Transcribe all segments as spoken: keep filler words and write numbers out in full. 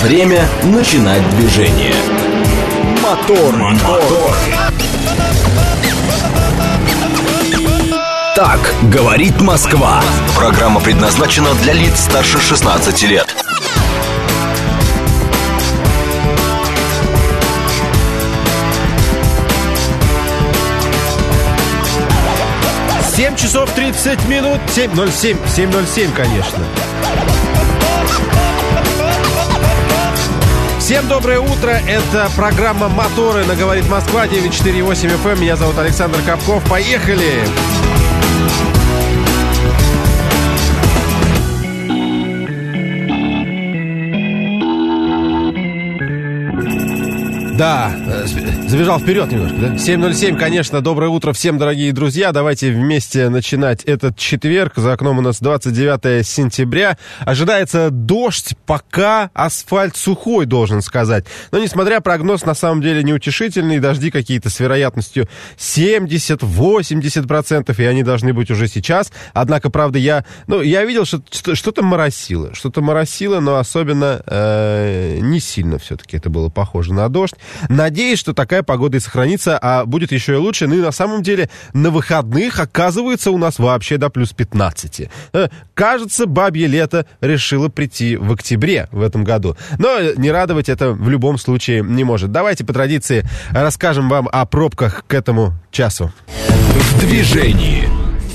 Время начинать движение. Мотор, мотор. Так говорит Москва. Программа предназначена для лиц старше шестнадцати лет. семь часов тридцать минут. семь ноль семь. семь ноль семь, конечно. Всем доброе утро. Это программа «Моторы» на «Говорит Москва», девять четыре восемь эф эм. Меня зовут Александр Капков. Поехали! Да, забежал вперед немножко, да? семь ноль семь, конечно, доброе утро всем, дорогие друзья. Давайте вместе начинать этот четверг. За окном у нас двадцать девятое сентября. Ожидается дождь, пока асфальт сухой, должен сказать. Но, несмотря, прогноз на самом деле неутешительный. Дожди какие-то с вероятностью семьдесят-восемьдесят процентов, и они должны быть уже сейчас. Однако, правда, я, ну, я видел, что что-то моросило. Что-то моросило, но особенно э, не сильно все-таки это было похоже на дождь. Надеюсь, что такая погода и сохранится, а будет еще и лучше. Ну и на самом деле на выходных, оказывается, у нас вообще до плюс пятнадцати. Кажется, бабье лето решило прийти в октябре в этом году. Но не радовать это в любом случае не может. Давайте по традиции расскажем вам о пробках к этому часу. В движении.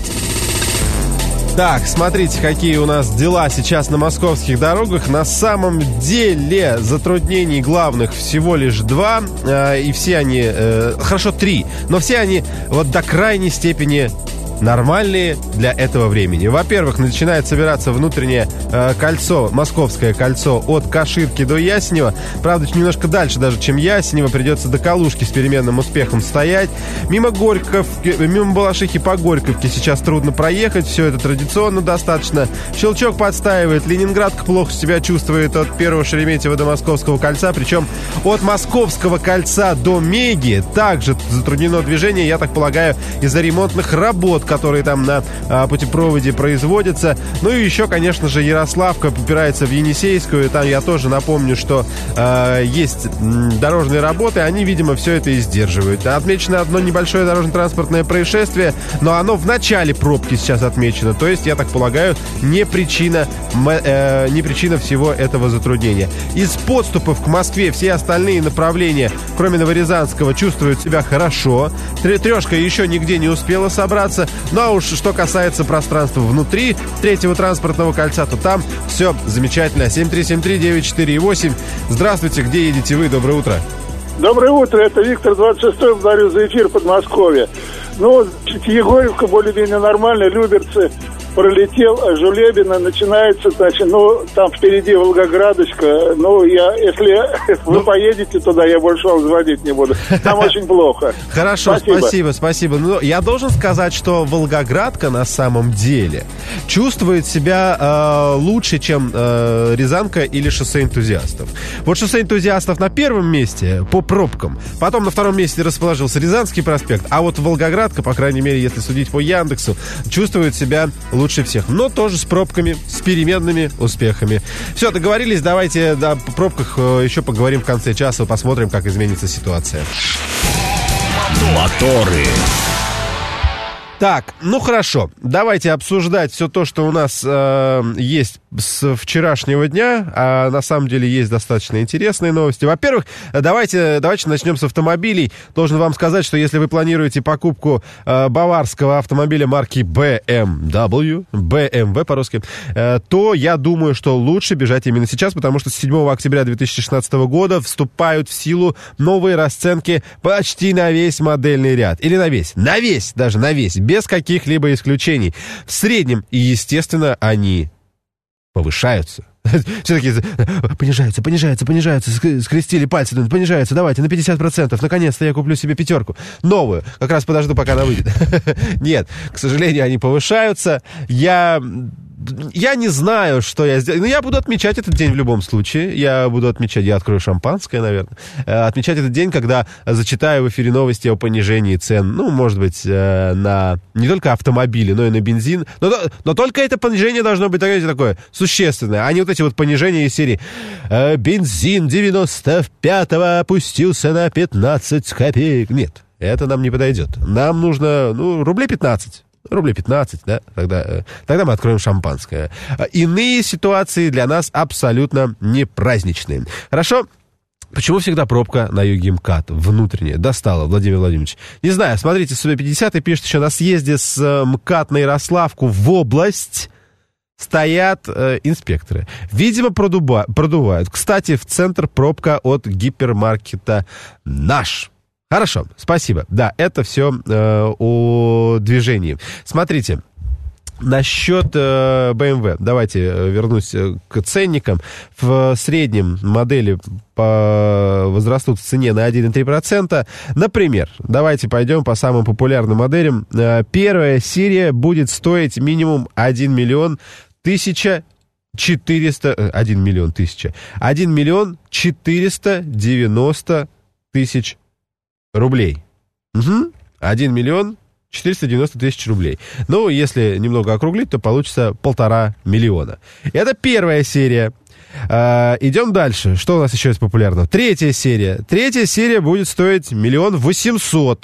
Так, смотрите, какие у нас дела сейчас на московских дорогах. На самом деле затруднений главных всего лишь два, э, и все они, э, хорошо, три, но все они вот до крайней степени нормальные для этого времени. Во-первых, начинает собираться внутреннее э, кольцо, московское кольцо от Каширки до Ясенева. Правда, немножко дальше даже, чем Ясенева. Придется до Калужки с переменным успехом стоять. Мимо Горьковки, мимо Балашихи по Горьковке сейчас трудно проехать. Все это традиционно достаточно. Щелчок подстаивает. Ленинградка плохо себя чувствует от первого Шереметьево до Московского кольца. Причем от Московского кольца до Меги также затруднено движение, я так полагаю, из-за ремонтных работ, которые там на а, путепроводе производятся. Ну и еще, конечно же, Ярославка упирается в Енисейскую. Там я тоже напомню, что а, есть м, дорожные работы. Они, видимо, все это и сдерживают. Отмечено одно небольшое дорожно-транспортное происшествие, но оно в начале пробки сейчас отмечено. То есть, я так полагаю, не причина, м, э, не причина всего этого затруднения. Из подступов к Москве все остальные направления, кроме Новорязанского, чувствуют себя хорошо. Трешка еще нигде не успела собраться. Ну а уж что касается пространства внутри третьего транспортного кольца, то там все замечательно. семь три семь три девять четыре восемь. Здравствуйте, где едете вы? Доброе утро. Доброе утро, это Виктор, двадцать шестой, благодарю за эфир, Подмосковье. Ну, Егорьевка более-менее нормально, Люберцы пролетел, а Жулебино начинается, значит, ну, там впереди Волгоградочка. Ну, я, если вы ну, поедете туда, я больше вам звонить не буду. Там очень плохо. Хорошо, спасибо, спасибо. спасибо. Ну, я должен сказать, что Волгоградка на самом деле чувствует себя э, лучше, чем э, Рязанка или шоссе энтузиастов. Вот шоссе энтузиастов на первом месте по пробкам, потом на втором месте расположился Рязанский проспект, а вот Волгоградка, по крайней мере, если судить по Яндексу, чувствует себя лучше всех, но тоже с пробками, с переменными успехами. Все, договорились, давайте о пробках еще поговорим в конце часа, посмотрим, как изменится ситуация. Моторы. Так, ну хорошо, давайте обсуждать все то, что у нас э, есть с вчерашнего дня, а на самом деле есть достаточно интересные новости. Во-первых, давайте, давайте начнем с автомобилей. Должен вам сказать, что если вы планируете покупку э, баварского автомобиля марки бэ эм дабл ю, бэ эм вэ по-русски, э, то я думаю, что лучше бежать именно сейчас, потому что с седьмого октября две тысячи шестнадцатого года вступают в силу новые расценки почти на весь модельный ряд. Или на весь, на весь, даже на весь, без каких-либо исключений. В среднем, и естественно, они повышаются. Все такие понижаются, понижаются, понижаются, скрестили пальцы, понижаются, давайте на пятьдесят процентов, наконец-то я куплю себе пятерку. Новую, как раз подожду, пока она выйдет. Нет, к сожалению, они повышаются. Я я не знаю, что я сделаю. Но я буду отмечать этот день в любом случае. Я буду отмечать, я открою шампанское, наверное. Отмечать этот день, когда зачитаю в эфире новости о понижении цен. Ну, может быть, на не только автомобили, но и на бензин. Но, но только это понижение должно быть такое существенное, а не вот эти вот понижения из серии. Бензин девяносто пятого опустился на пятнадцать копеек. Нет, это нам не подойдет. Нам нужно, ну, рублей пятнадцать. Рублей пятнадцать, да, тогда, тогда мы откроем шампанское. Иные ситуации для нас абсолютно не праздничные. Хорошо? Почему всегда пробка на юге МКАД? Внутренняя. Достала, Владимир Владимирович. Не знаю, смотрите, сто пятьдесят и пишет еще на съезде с МКАД на Ярославку в область стоят э, инспекторы. Видимо, продуба, продувают. Кстати, в центр пробка от гипермаркета «Наш». Хорошо, спасибо. Да, это все э, о движении. Смотрите, насчет э, бэ эм вэ. Давайте э, вернусь э, к ценникам. В среднем модели по, возрастут в цене на один и три десятых процента. Например, давайте пойдем по самым популярным моделям. Э, первая серия будет стоить минимум один миллион тысяча четыреста... один миллион тысяча. один миллион четыреста девяносто тысяч рублей. Угу. один миллион четыреста девяносто тысяч рублей. Ну, если немного округлить, то получится полтора миллиона. Это первая серия. А, идем дальше. Что у нас еще есть популярного? Третья серия. Третья серия будет стоить миллион восемьсот.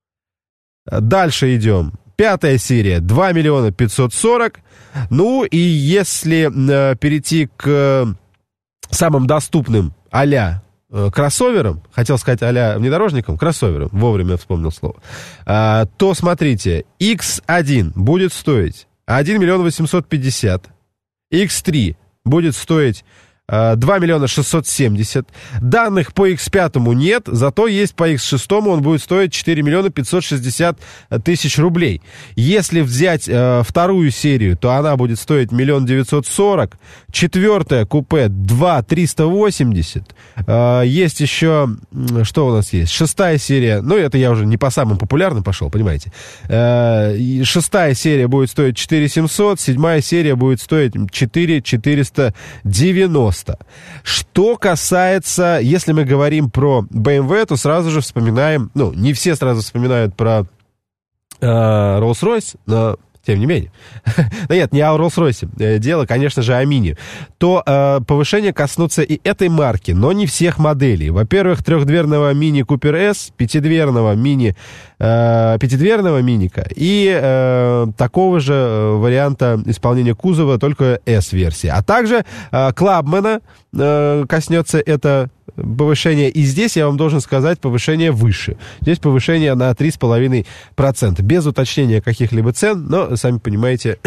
Дальше идем. Пятая серия. два миллиона пятьсот сорок. Ну, и если э, перейти к э, самым доступным а-ля кроссовером, хотел сказать а-ля внедорожником, кроссовером, вовремя вспомнил слово, а, то смотрите, икс один будет стоить один миллион восемьсот пятьдесят, икс три будет стоить а, два миллиона шестьсот семьдесят. Данных по икс пять нет, зато есть по икс шесть, он будет стоить четыре миллиона пятьсот шестьдесят тысяч рублей. Если взять а, вторую серию, то она будет стоить миллион девятьсот сорок. Четвертая купе два миллиона триста восемьдесят. А, есть еще, что у нас есть? Шестая серия, ну это я уже не по самым популярным пошел, понимаете. А, шестая серия будет стоить четыре миллиона семьсот, седьмая серия будет стоить четыре миллиона четыреста девяносто. Что касается, если мы говорим про бэ эм вэ, то сразу же вспоминаем, ну, не все сразу вспоминают про э, Rolls-Royce, но тем не менее. Да нет, не о Rolls-Royce. Дело, конечно же, о Мини. То э, повышение коснутся и этой марки, но не всех моделей. Во-первых, трехдверного Мини Купер S, пятидверного Мини, э, пятидверного Миника и э, такого же варианта исполнения кузова, только S-версии. А также э, Клабмена э, коснется это повышение. И здесь, я вам должен сказать, повышение выше. Здесь повышение на три с половиной процента. Без уточнения каких-либо цен, но, сами понимаете,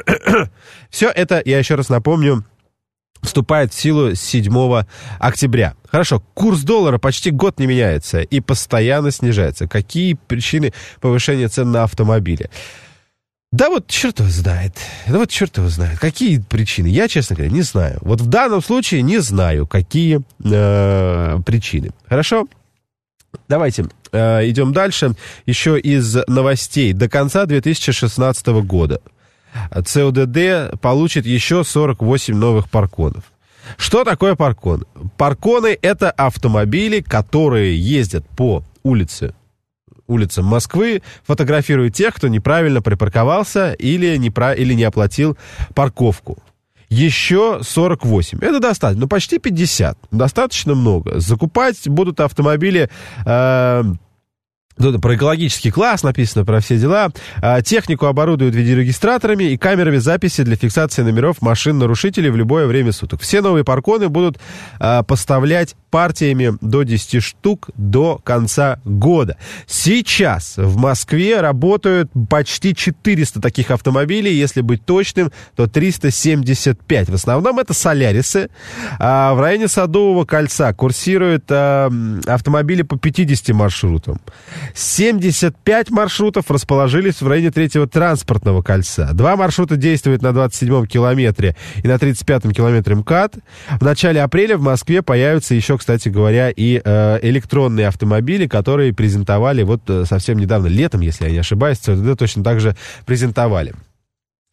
все это, я еще раз напомню, вступает в силу с седьмого октября. Хорошо, курс доллара почти год не меняется и постоянно снижается. Какие причины повышения цен на автомобили? Да вот черт его знает. Да вот черт его знает. Какие причины? Я, честно говоря, не знаю. Вот в данном случае не знаю, какие э, причины. Хорошо? Давайте э, идем дальше. Еще из новостей. До конца две тысячи шестнадцатого года цэ о дэ дэ получит еще сорок восемь новых парконов. Что такое паркон? Парконы — это автомобили, которые ездят по улице улицам Москвы, фотографируют тех, кто неправильно припарковался или не, про, или не оплатил парковку. Еще сорок восемь. Это достаточно, ну почти пятьдесят. Достаточно много. Закупать будут автомобили... Э, Тут про экологический класс написано, про все дела. А, технику оборудуют видеорегистраторами и камерами записи для фиксации номеров машин-нарушителей в любое время суток. Все новые парконы будут а, поставлять партиями до десяти штук до конца года. Сейчас в Москве работают почти четыреста таких автомобилей. Если быть точным, то триста семьдесят пять. В основном это солярисы. А, в районе Садового кольца курсируют а, автомобили по пятидесяти маршрутам. семьдесят пять маршрутов расположились в районе третьего транспортного кольца. Два маршрута действуют на двадцать седьмом километре и на тридцать пятом километре МКАД. В начале апреля в Москве появятся еще, кстати говоря, и э, электронные автомобили, которые презентовали вот э, совсем недавно, летом, если я не ошибаюсь, цэ о дэ дэ точно так же презентовали.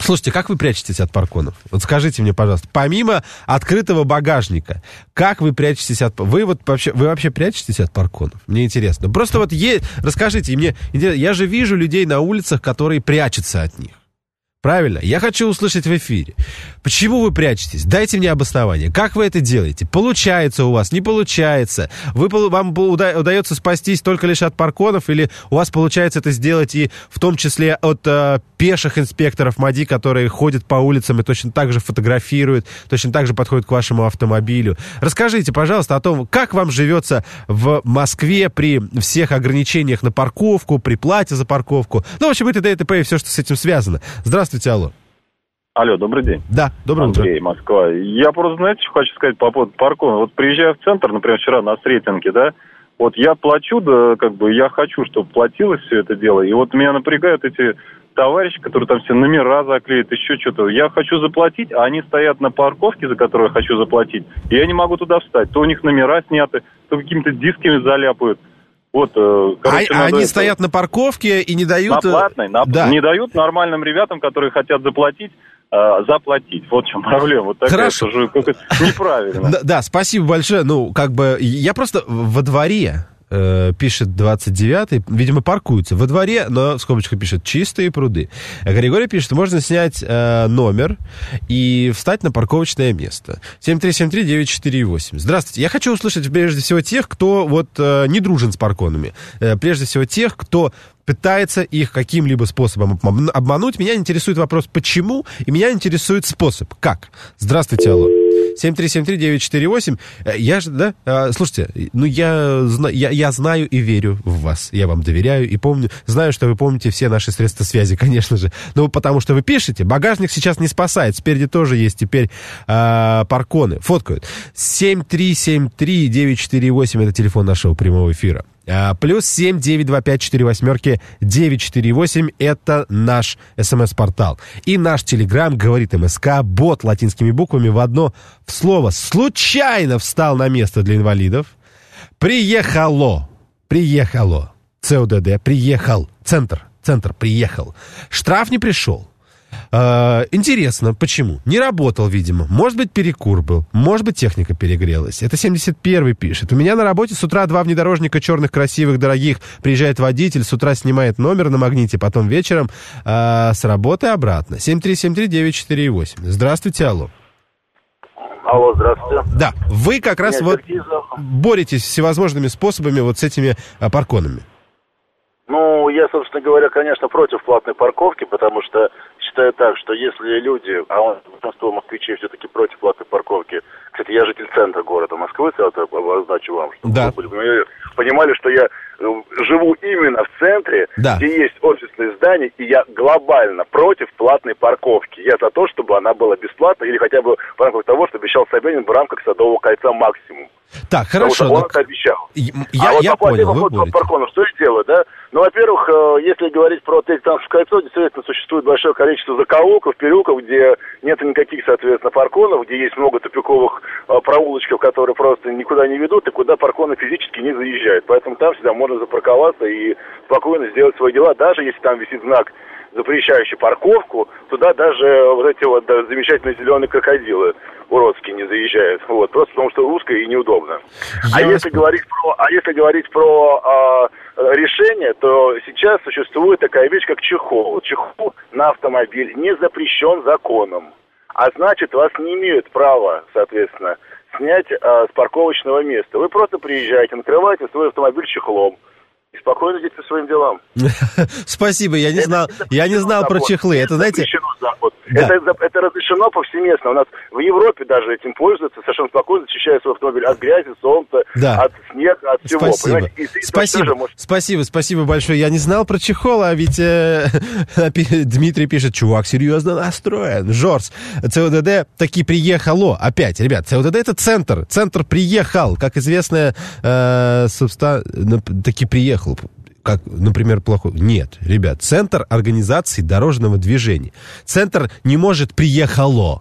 Слушайте, как вы прячетесь от парконов? Вот скажите мне, пожалуйста, помимо открытого багажника, как вы прячетесь от... Вы вот вообще, вы вообще прячетесь от парконов? Мне интересно. Просто вот е... расскажите, мне интересно, я же вижу людей на улицах, которые прячутся от них. Правильно? Я хочу услышать в эфире. Почему вы прячетесь? Дайте мне обоснование. Как вы это делаете? Получается у вас? Не получается? Вы, вам уда- удается спастись только лишь от парконов? Или у вас получается это сделать и в том числе от э, пеших инспекторов МАДИ, которые ходят по улицам и точно так же фотографируют, точно так же подходят к вашему автомобилю? Расскажите, пожалуйста, о том, как вам живется в Москве при всех ограничениях на парковку, при плате за парковку. Ну, в общем, и т.д. и т.п. и все, что с этим связано. Здравствуйте. Алло. Алло, добрый день. Да, добрый день. Андрей, Москва. Я просто, знаете, что хочу сказать по поводу паркона. Вот приезжаю в центр, например, вчера на Сретенке, да, вот я плачу, да, как бы, я хочу, чтобы платилось все это дело, и вот меня напрягают эти товарищи, которые там все номера заклеят, еще что-то. Я хочу заплатить, а они стоят на парковке, за которую я хочу заплатить, и я не могу туда встать. То у них номера сняты, то какими-то дисками заляпают. Вот, короче, а, они это... стоят на парковке и не дают... На платной, на... Да. не дают нормальным ребятам, которые хотят заплатить, э, заплатить. Вот в чем проблема. Вот такая, Хорошо. Это же как-то неправильно. Да, да, спасибо большое. Ну, как бы, я просто во дворе... пишет двадцать девятый, видимо, паркуются. Во дворе, но в скобочках пишет «чистые пруды». Григорий пишет, можно снять э, номер и встать на парковочное место. семь три семь три девять четыре восемь. Здравствуйте. Я хочу услышать прежде всего тех, кто вот э, не дружен с парконами. Э, прежде всего тех, кто пытается их каким-либо способом обмануть. Меня интересует вопрос «почему?» и меня интересует способ «как?». Здравствуйте, алло. семь три семь три девять четыре восемь. Я же, да? Слушайте, ну я, я, я знаю и верю в вас. Я вам доверяю и помню. Знаю, что вы помните все наши средства связи, конечно же. Ну, потому что вы пишете. Багажник сейчас не спасает. Спереди тоже есть теперь а, парконы. Фоткают. семь три семь три девять четыре восемь это телефон нашего прямого эфира. А, плюс семь девять два пять четыре восьмерки девять четыре восемь это наш смс-портал. И наш телеграм говорит МСК, бот латинскими буквами в одно слово. Случайно встал на место для инвалидов. Приехало. Приехало. ЦОДД. Приехал. Центр. Центр. Приехал. Штраф не пришел. Uh, интересно, почему? Не работал, видимо. Может быть, перекур был. Может быть, техника перегрелась. Это семьдесят первый пишет. У меня на работе с утра два внедорожника черных, красивых, дорогих. Приезжает водитель, с утра снимает номер на магните, потом вечером uh, с работы обратно. семь три семь три девять четыре восемь. Здравствуйте, алло. Алло, здравствуйте. Да, вы как раз вот боретесь всевозможными способами вот с этими uh, парконами. Ну, я, собственно говоря, конечно, против платной парковки, потому что считаю так, что если люди, а большинство москвичей все-таки против платной парковки, кстати, я житель центра города Москвы, сразу обозначу вам, чтобы да. вы понимали, что я живу именно в центре, да. где есть офисные здания, и я глобально против платной парковки. Я за то, чтобы она была бесплатной, или хотя бы в рамках того, что обещал Собянин в рамках Садового кольца максимум. Так, хорошо. Он но... это обещал. Я, а вот я по понял, вы по паркону, что я делаю, да? Ну, во-первых, если говорить про Третьяковское кольцо, действительно существует большое количество закоулков, переулков, где нет никаких, соответственно, парконов, где есть много тупиковых проулочков, которые просто никуда не ведут, и куда парконы физически не заезжают. Поэтому там всегда можно запарковаться и спокойно сделать свои дела, даже если там висит знак, запрещающий парковку, туда даже вот эти вот даже замечательные зеленые крокодилы уродские не заезжают. Вот, просто потому что узко и неудобно. Я а если говорить про, а если говорить про а, решение, то сейчас существует такая вещь, как чехол. Чехол на автомобиль не запрещен законом. А значит, вас не имеют права, соответственно, снять а, с парковочного места. Вы просто приезжаете, накрываете свой автомобиль чехлом. И спокойно идите по своим делам. Спасибо, я не это знал, я не знал про чехлы. Это, знаете... Да. Это, это разрешено повсеместно. У нас в Европе даже этим пользуются, совершенно спокойно защищая свой автомобиль от грязи, солнца, да. от снега, от всего. Спасибо, и, и спасибо. Может... спасибо, спасибо большое. Я не знал про чехол, а ведь э, Дмитрий пишет, чувак серьезно настроен. Жорс, ЦОДД таки приехало. Опять, ребят, ЦОДД это центр. Центр приехал. Как известно, э, собственно, таки приехал. Как, например, плохой... Нет, ребят, центр организации дорожного движения. Центр не может приехало.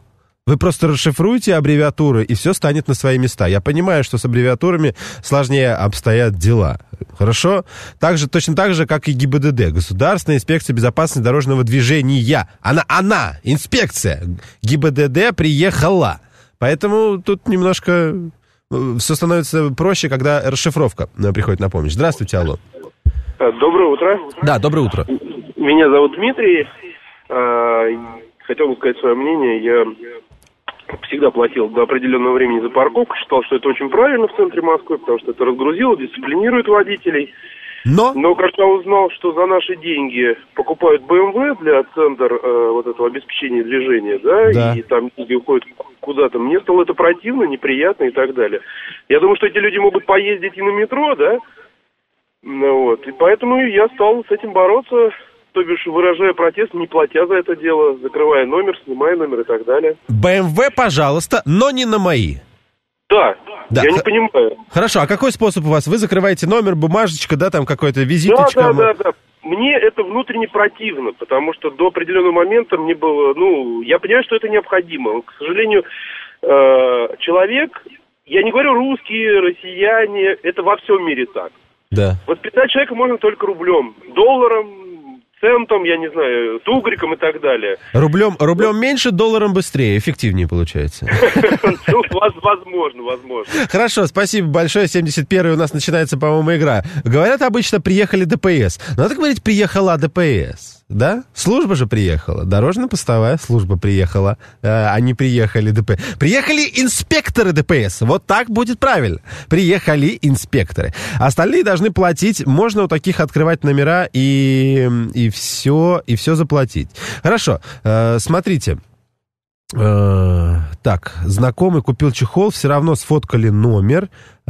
Вы просто расшифруете аббревиатуры, и все станет на свои места. Я понимаю, что с аббревиатурами сложнее обстоят дела. Хорошо? Так же, точно так же, как и ГИБДД. Государственная инспекция безопасности дорожного движения. Она, она, инспекция. ГИБДД приехала. Поэтому тут немножко все становится проще, когда расшифровка приходит на помощь. Здравствуйте, алло. Доброе утро. Да, доброе утро. Меня зовут Дмитрий. Хотел бы сказать свое мнение. Я всегда платил до определенного времени за парковку. Считал, что это очень правильно в центре Москвы, потому что это разгрузило, дисциплинирует водителей. Но? Но когда узнал, что за наши деньги покупают бэ эм вэ для центра э, вот этого обеспечения движения, да, да, и там деньги уходят куда-то, мне стало это противно, неприятно и так далее. Я думаю, что эти люди могут поездить и на метро, да, ну, вот, и поэтому я стал с этим бороться, то бишь выражая протест, не платя за это дело, закрывая номер, снимая номер и так далее. бэ эм вэ, пожалуйста, но не на мои. Да, да, я х- не понимаю. Хорошо, а какой способ у вас? Вы закрываете номер, бумажечка, да, там какой-то визиточка? Да, да, да, да. Мне это внутренне противно, потому что до определенного момента мне было, ну, я понимаю, что это необходимо. К сожалению, э, человек, я не говорю русские, россияне, это во всем мире так. Да. Воспитать человека можно только рублем, долларом, центом, я не знаю, тугриком и так далее. Рублем, рублем меньше, долларом быстрее, эффективнее получается. Возможно, возможно. Хорошо, спасибо большое. семьдесят первый у нас начинается, по-моему, игра. Говорят обычно, приехали ДПС. Надо говорить, приехала ДПС. Да? Служба же приехала. Дорожно-постовая служба приехала, а не приехали ДПС. Приехали инспекторы ДПС. Вот так будет правильно. Приехали инспекторы. Остальные должны платить. Можно у таких открывать номера и, и все, и все заплатить. Хорошо. Смотрите. Так, знакомый купил чехол, все равно сфоткали номер,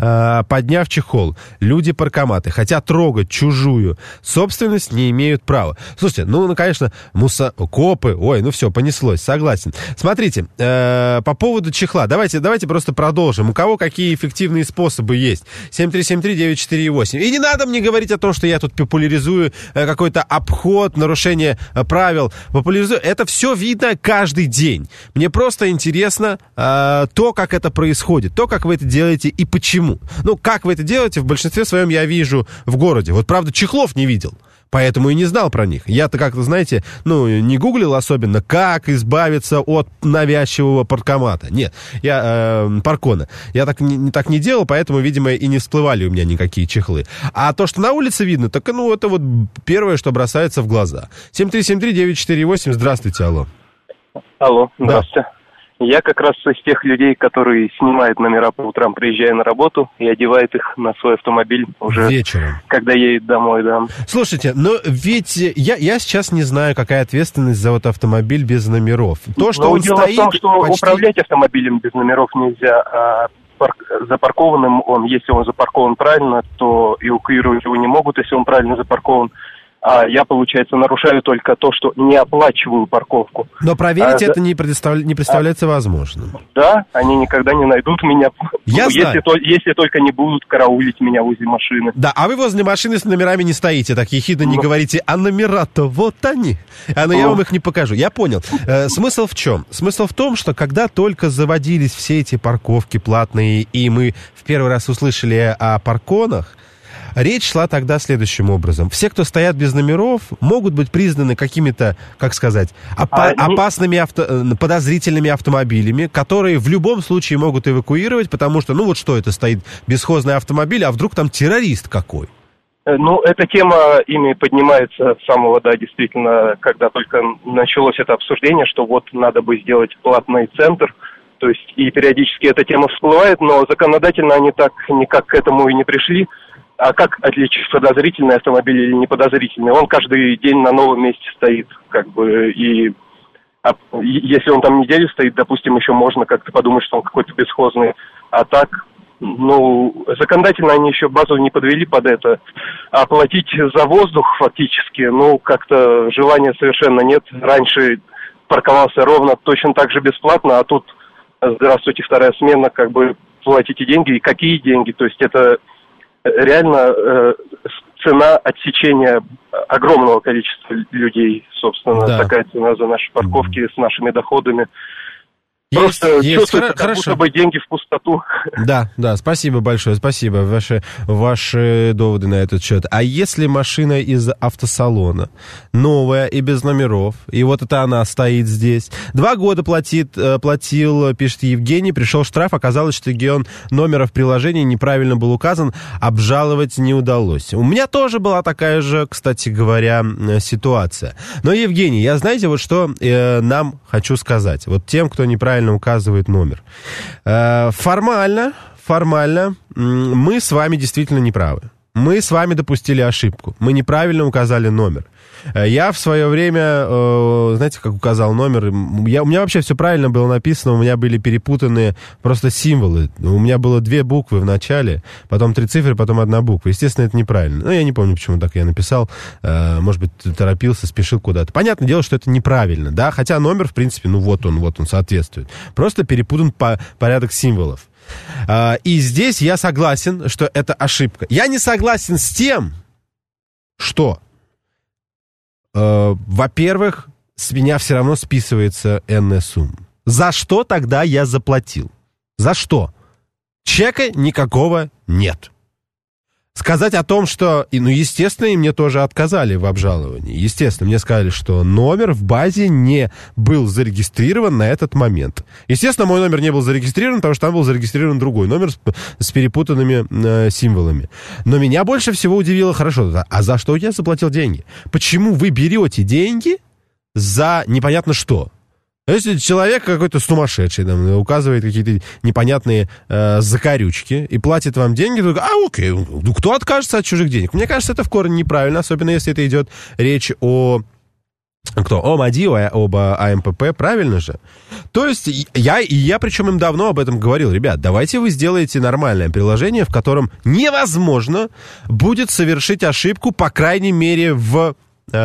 подняв чехол. Люди-паркоматы, хотя трогать чужую собственность не имеют права. Слушайте, ну, ну конечно, муса... копы, ой, ну все, понеслось, согласен. Смотрите, э, по поводу чехла, давайте, давайте просто продолжим. У кого какие эффективные способы есть? семь три семь три девять четыре восемь. И не надо мне говорить о том, что я тут популяризую э, какой-то обход, нарушение э, правил. Популяризую. Это все видно каждый день. Мне просто интересно э, то, как это происходит, то, как вы это делаете и почему. Ну, как вы это делаете, в большинстве своем я вижу в городе. Вот, правда, чехлов не видел, поэтому и не знал про них. Я-то как-то, знаете, ну, не гуглил особенно, как избавиться от навязчивого паркомата. Нет, я, э, паркона. Я так не, не, так не делал, поэтому, видимо, и не всплывали у меня никакие чехлы. А то, что на улице видно, так, ну, это вот первое, что бросается в глаза. семь три семь три девять четыре восемь, здравствуйте, алло. Алло, здравствуйте. Да. Я как раз из тех людей, которые снимают номера по утрам, приезжая на работу, и одевают их на свой автомобиль уже вечером, когда едет домой, да. Слушайте, но ведь я, я сейчас не знаю, какая ответственность за вот автомобиль без номеров. То, что но он дело стоит, в том, что почти... управлять автомобилем без номеров нельзя, а парк... запаркованным он, если он запаркован правильно, то эвакуировать его не могут, если он правильно запаркован. А я, получается, нарушаю только то, что не оплачиваю парковку. Но проверить а, это не, предостав... не представляется а, возможным. Да, они никогда не найдут меня, я если, знаю. То, если только не будут караулить меня возле машины. Да, а вы возле машины с номерами не стоите, так ехидно не ну. говорите, а номера-то вот они. А ну я вам их не покажу. Я понял. Э, смысл в чем? Смысл в том, что когда только заводились все эти парковки платные, и мы в первый раз услышали о парконах, речь шла тогда следующим образом. Все, кто стоят без номеров, могут быть признаны какими-то, как сказать, опа- а, опасными, авто- подозрительными автомобилями, которые в любом случае могут эвакуировать, потому что, ну вот что это стоит, бесхозный автомобиль, а вдруг там террорист какой? Ну, эта тема ими поднимается с самого, да, действительно, когда только началось это обсуждение, что вот надо бы сделать платный центр, то есть и периодически эта тема всплывает, но законодательно они так никак к этому и не пришли. А как отличить подозрительный автомобиль или неподозрительный? Он каждый день на новом месте стоит, как бы, и а, если он там неделю стоит, допустим, еще можно как-то подумать, что он какой-то бесхозный. А так, ну, законодательно они еще базу не подвели под это. А платить за воздух фактически, ну, как-то желания совершенно нет. Раньше парковался ровно точно так же бесплатно, а тут, здравствуйте, вторая смена, как бы, платите деньги, и какие деньги? То есть это... реально э, цена отсечения огромного количества людей, собственно, да. Такая цена за наши парковки с нашими доходами. Просто есть, чувствуется, есть. как Хорошо. будто бы деньги в пустоту. Да, да, спасибо большое, спасибо. Ваши, ваши доводы на этот счет. А если машина из автосалона, новая и без номеров, и вот это она стоит здесь, два года платит, платил, пишет Евгений, пришел штраф, оказалось, что регион номера в приложении неправильно был указан, обжаловать не удалось. У меня тоже была такая же, кстати говоря, ситуация. Но, Евгений, я, знаете, вот что э, нам хочу сказать, вот тем, кто неправильно указывает номер. Э, формально, формально мы с вами действительно неправы. Мы с вами допустили ошибку. Мы неправильно указали номер. Я в свое время, э, знаете, как указал номер, я, у меня вообще все правильно было написано, у меня были перепутанные просто символы. У меня было две буквы в начале, потом три цифры, потом одна буква. Естественно, это неправильно. Ну, я не помню, почему так я написал. Э, может быть, торопился, спешил куда-то. Понятное дело, что это неправильно, да, хотя номер, в принципе, ну вот он, вот он соответствует. Просто перепутан по порядок символов. Э, и здесь я согласен, что это ошибка. Я не согласен с тем, что... Uh, во-первых, с меня все равно списывается энная сумма. За что тогда я заплатил? За что? Чека никакого нет. Сказать о том, что... Ну, естественно, и мне тоже отказали в обжаловании. Естественно, мне сказали, что номер в базе не был зарегистрирован на этот момент. Естественно, мой номер не был зарегистрирован, потому что там был зарегистрирован другой номер с, с перепутанными э, символами. Но меня больше всего удивило, хорошо, а за что я заплатил деньги? Почему вы берете деньги за непонятно что? Если человек какой-то сумасшедший, там, указывает какие-то непонятные э, закорючки и платит вам деньги, то, а окей, ну кто откажется от чужих денег? Мне кажется, это в корне неправильно, особенно если это идет речь о... Кто? О МАДИ, об АМПП, правильно же? То есть я, и я причем им давно об этом говорил. Ребят, давайте вы сделаете нормальное приложение, в котором невозможно будет совершить ошибку, по крайней мере, в...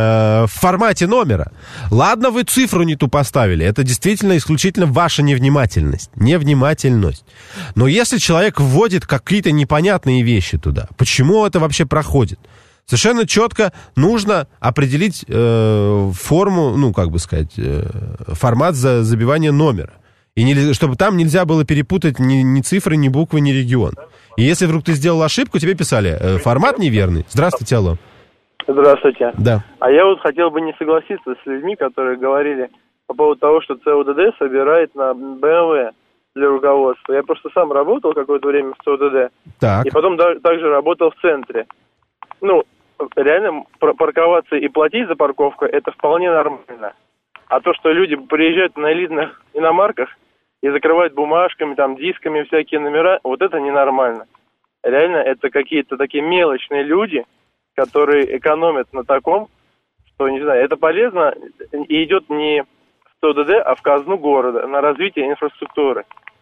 в формате номера. Ладно, вы цифру не ту поставили. Это действительно исключительно ваша невнимательность. Невнимательность. Но если человек вводит какие-то непонятные вещи туда, почему это вообще проходит? Совершенно четко нужно определить э, форму, ну, как бы сказать, э, формат за забивания номера. И не, чтобы там нельзя было перепутать ни, ни цифры, ни буквы, ни регион. И если вдруг ты сделал ошибку, тебе писали, э, формат неверный. Здравствуйте, алло. Здравствуйте. Да. А я вот хотел бы не согласиться с людьми, которые говорили по поводу того, что ЦОДД собирает на БМВ для руководства. Я просто сам работал какое-то время в ЦОДД. Так. И потом да, также работал в центре. Ну, реально парковаться и платить за парковку, это вполне нормально. А то, что люди приезжают на элитных иномарках и закрывают бумажками, там, дисками всякие номера, вот это ненормально. Реально, это какие-то такие мелочные люди, которые экономят на таком, что, не знаю, это полезно и идет не в ЦОДД, а в казну города, на развитие инфраструктуры.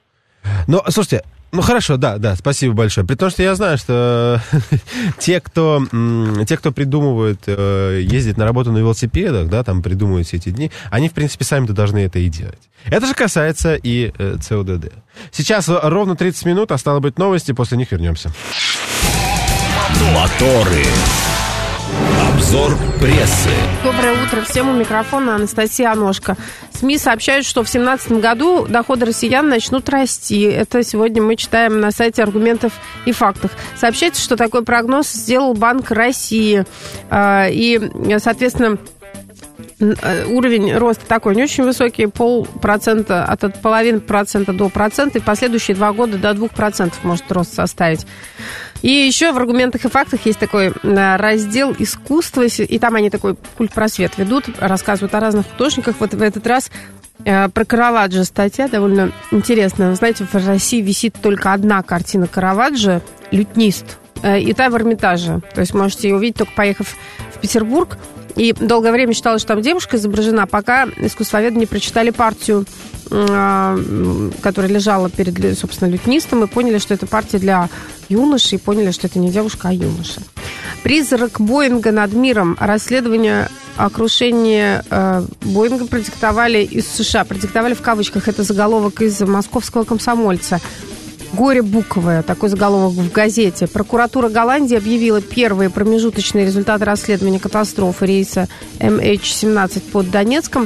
Ну, слушайте, ну хорошо, да, да, спасибо большое. При том, что я знаю, что те, кто, те, кто придумывают ездить на работу на велосипедах, да, там придумывают все эти дни, они, в принципе, сами-то должны это и делать. Это же касается и ЦОДД. Сейчас ровно тридцать минут, а стало быть новости, после них вернемся. Моторы. Обзор прессы. Доброе утро. Всем у микрофона Анастасия Аношко. СМИ сообщают, что в две тысячи семнадцатом году доходы россиян начнут расти. Это сегодня мы читаем на сайте «Аргументов и фактов». Сообщается, что такой прогноз сделал Банк России. И, соответственно, уровень роста такой не очень высокий, полпроцента, от половины процента до процента, и последующие два года до двух процентов может рост составить. И еще в «Аргументах и фактах» есть такой раздел «Искусство», и там они такой культ-просвет ведут, рассказывают о разных художниках. Вот в этот раз про Караваджо статья довольно интересная. Вы знаете, в России висит только одна картина Караваджо «Лютнист», и та в Эрмитаже. То есть можете ее увидеть, только поехав в Петербург. И долгое время считалось, что там девушка изображена, пока искусствоведы не прочитали партию, которая лежала перед, собственно, лютнистом, и поняли, что это партия для юноши, и поняли, что это не девушка, а юноша. Призрак Боинга над миром. Расследование о крушении э, Боинга продиктовали из США. Продиктовали в кавычках. Это заголовок из московского «Комсомольца». «Горе буковое», такой заголовок в газете. Прокуратура Голландии объявила первые промежуточные результаты расследования катастрофы рейса эм эйч семнадцать под Донецком.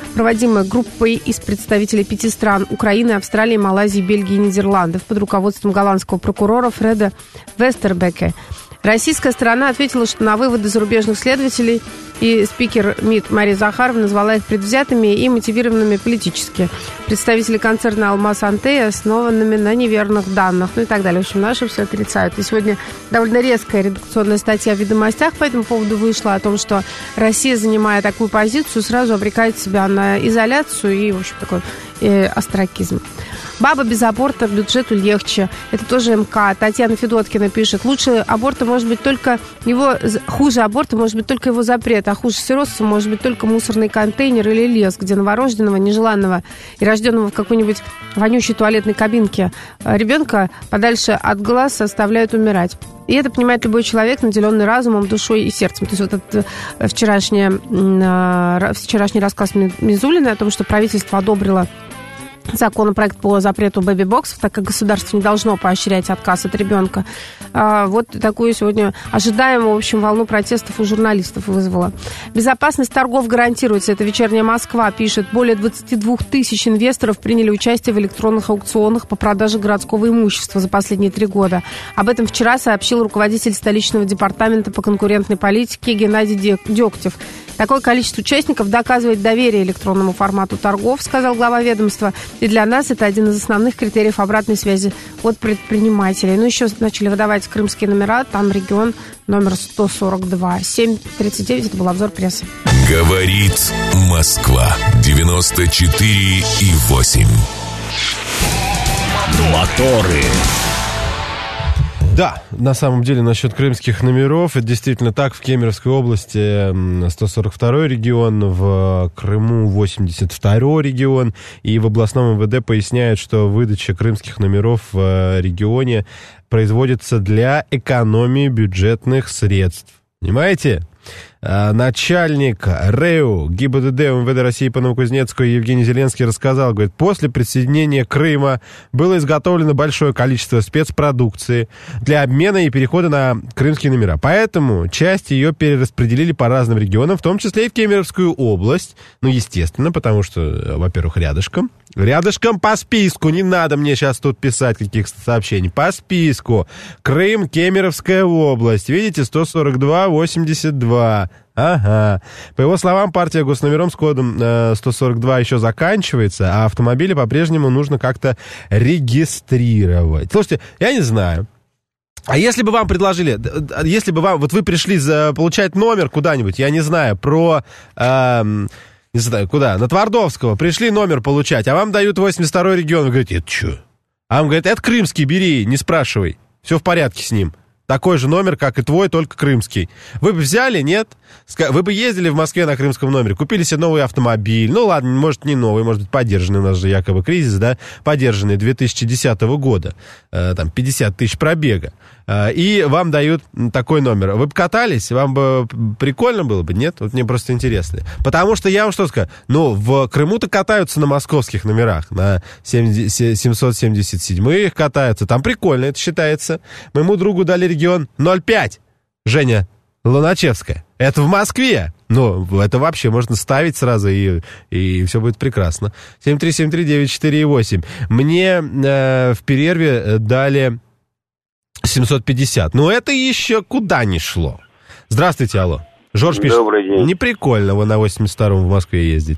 проводимая группой из представителей пяти стран – Украины, Австралии, Малайзии, Бельгии и Нидерландов под руководством голландского прокурора Фреда Вестербеке. Российская сторона ответила, что на выводы зарубежных следователей, и спикер МИД Мария Захарова назвала их предвзятыми и мотивированными политически. Представители концерна «Алмаз Антей» основанными на неверных данных, ну и так далее. В общем, наши все отрицают. И сегодня довольно резкая редакционная статья в «Ведомостях» по этому поводу вышла, о том, что Россия, занимая такую позицию, сразу обрекает себя на изоляцию и, в общем, такой э, остракизм. Баба без аборта бюджету легче. Это тоже МК. Татьяна Федоткина пишет: лучше аборта может быть только его... Хуже аборта может быть только его запрет, а хуже сиротства может быть только мусорный контейнер или лес, где новорожденного, нежеланного и рожденного в какой-нибудь вонючей туалетной кабинке ребенка подальше от глаз оставляют умирать. И это понимает любой человек, наделенный разумом, душой и сердцем. То есть вот этот вчерашний, вчерашний рассказ Мизулиной о том, что правительство одобрило законопроект по запрету бэби-боксов, так как государство не должно поощрять отказ от ребенка. Вот такую сегодня ожидаемую, в общем, волну протестов у журналистов вызвала. Безопасность торгов гарантируется. Это «Вечерняя Москва» пишет. Более двадцать два тысяч инвесторов приняли участие в электронных аукционах по продаже городского имущества за последние три года. Об этом вчера сообщил руководитель столичного департамента по конкурентной политике Геннадий Дегтев. Такое количество участников доказывает доверие электронному формату торгов, сказал глава ведомства. И для нас это один из основных критериев обратной связи от предпринимателей. Ну, еще начали выдавать крымские номера. Там регион номер сто сорок два. семь тридцать девять. Это был обзор прессы. Говорит Москва. девяносто четыре и восемь. Моторы. Да, на самом деле, насчет крымских номеров, это действительно так. В Кемеровской области сто сорок второй регион, в Крыму восемьдесят второй регион, и в областном МВД поясняют, что выдача крымских номеров в регионе производится для экономии бюджетных средств. Понимаете? Начальник РЭУ ГИБДД МВД России по Новокузнецку Евгений Зеленский рассказал, говорит, после присоединения Крыма было изготовлено большое количество спецпродукции для обмена и перехода на крымские номера. Поэтому часть ее перераспределили по разным регионам, в том числе и в Кемеровскую область. Ну, естественно, потому что, во-первых, рядышком. Рядышком по списку. Не надо мне сейчас тут писать каких-то сообщений. По списку. Крым, Кемеровская область. Видите, сто сорок два восемьдесят два. Ага. По его словам, партия госномером с кодом э, сто сорок два еще заканчивается, а автомобили по-прежнему нужно как-то регистрировать. Слушайте, я не знаю. А если бы вам предложили, если бы вам, вот вы пришли за, получать номер куда-нибудь, я не знаю, про... Э, не знаю, куда, на Твардовского, пришли номер получать, а вам дают восемьдесят второй регион, вы говорите, это что? А вам говорят, это крымский, бери, не спрашивай, все в порядке с ним. Такой же номер, как и твой, только крымский. Вы бы взяли, нет? Вы бы ездили в Москве на крымском номере, купили себе новый автомобиль. Ну, ладно, может, не новый, может быть, подержанный. У нас же якобы кризис, да? Подержанный две тысячи десятого года. Э, там, пятьдесят тысяч пробега. Э, и вам дают такой номер. Вы бы катались? Вам бы прикольно было бы? Нет? Вот мне просто интересно. Потому что я вам что скажу? Ну, в Крыму-то катаются на московских номерах. На семьсот семьдесят седьмых катаются. Там прикольно это считается. Моему другу дали регион ноль пять. Женя Луначевская. Это в Москве. Ну, это вообще можно ставить сразу, и, и все будет прекрасно. семь три семь три девять четыре восемь. Мне э, в перерве дали семьсот пятьдесят. Но это еще куда ни шло. Здравствуйте, алло. Жорж пишет. Добрый день. Не прикольно вы на восемьдесят втором в Москве ездить.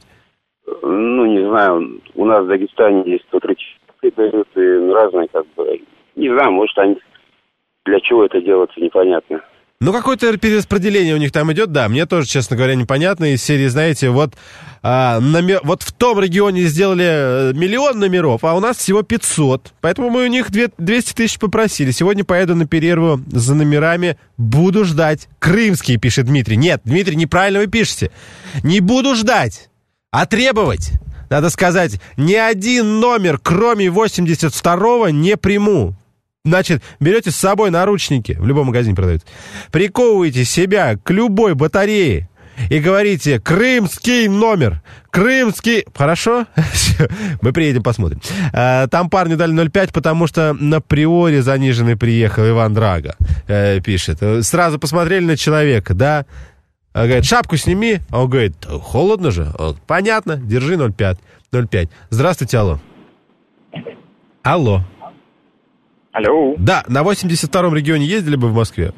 Ну, не знаю. У нас в Дагестане есть сто тридцать дают, и разные, как бы. Не знаю, может, они... Для чего это делается, непонятно. Ну, какое-то перераспределение у них там идет, да. Мне тоже, честно говоря, непонятно. Из серии, знаете, вот, а, номер, вот в том регионе сделали миллион номеров, а у нас всего пятьсот. Поэтому мы у них двести тысяч попросили. Сегодня поеду на перерву за номерами. Буду ждать. Крымские, пишет Дмитрий. Нет, Дмитрий, неправильно вы пишете. Не буду ждать, а требовать. Надо сказать, ни один номер, кроме восемьдесят второго, не приму. Значит, берете с собой наручники, в любом магазине продают, приковываете себя к любой батарее и говорите «Крымский номер», «Крымский...» Хорошо? Мы приедем, посмотрим. Там парню дали ноль пять, потому что на Приоре заниженный приехал Иван Драго, пишет. Сразу посмотрели на человека, да? А говорит, шапку сними. А он говорит, холодно же. Он, понятно, держи ноль пять. ноль пять. Здравствуйте, алло. Алло. Алло. Да, на восемьдесят втором регионе ездили бы в Москве?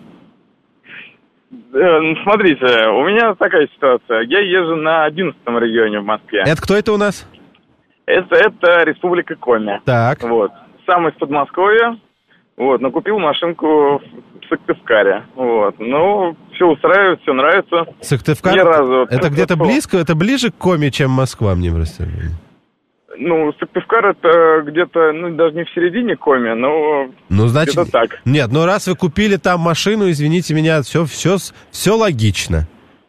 Смотрите, у меня такая ситуация. Я езжу на одиннадцатом регионе в Москве. Это кто это у нас? Это, это Республика Коми. Так. Вот. Сам из Подмосковья. Вот, но купил машинку в Сыктывкаре. Вот. Ну, все устраивает, все нравится. Сыктывкар? Ни разу. Это где-то близко? Это ближе к Коми, чем Москва, мне просто. Ну, Сыктывкар это где-то, ну, даже не в середине Коми, но ну, значит, где-то так. Нет, ну раз вы купили там машину, извините меня, все, все, все логично.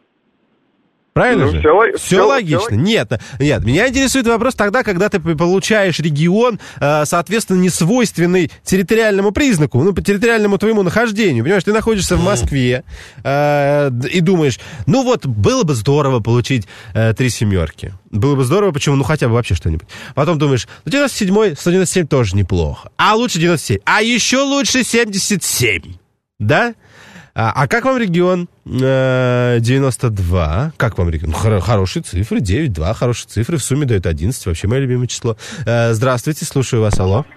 Правильно ну, же? Все, все, все логично. Все... Нет, нет, меня интересует вопрос тогда, когда ты получаешь регион, соответственно, не свойственный территориальному признаку, ну, по территориальному твоему нахождению. Понимаешь, ты находишься в Москве э, и думаешь, ну вот, было бы здорово получить э, три семерки. Было бы здорово, почему? Ну, хотя бы вообще что-нибудь. Потом думаешь, ну, девяносто седьмой, сто девяносто семь тоже неплохо. А лучше девяносто семь. А еще лучше семьдесят семь. Да? А, а как вам регион девяносто два? Как вам регион? Хор- хорошие цифры, девять два, хорошие цифры. В сумме дает одиннадцать, вообще мое любимое число. Здравствуйте, слушаю вас, алло.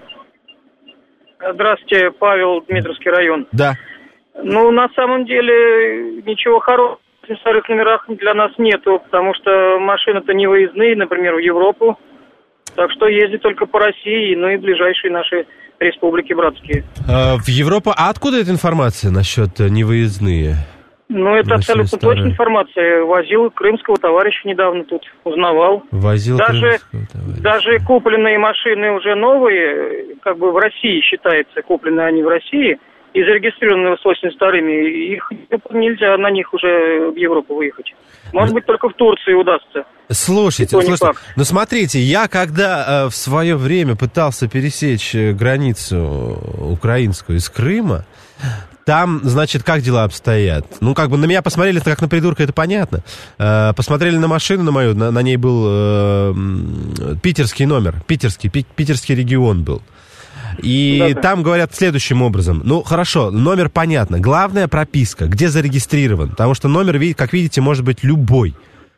Здравствуйте, Павел, Дмитровский район. Да. Ну, на самом деле, ничего хорошего в старых номерах для нас нету, потому что машины-то не выездные, например, в Европу. Так что ездить только по России, ну и ближайшие наши республики братские. А, в Европу? А откуда эта информация насчет невыездные? Ну, это абсолютно старые. Точная информация. Возил крымского товарища недавно тут, узнавал. Возил даже, крымского товарища. Даже купленные машины уже новые, как бы в России считается, купленные они в России, и зарегистрированные с очень старыми, их нельзя на них уже в Европу выехать. Может быть, только в Турции удастся. Слушайте, слушайте, ну смотрите, я когда э, в свое время пытался пересечь границу украинскую из Крыма, там, значит, как дела обстоят? Ну, как бы на меня посмотрели, как на придурка, это понятно. Э, посмотрели на машину на мою, на, на ней был э, питерский номер, питерский, пи, питерский регион был. И да, там говорят следующим образом. Ну, хорошо, номер понятно. Главное прописка, где зарегистрирован. Потому что номер, как видите, может быть любой.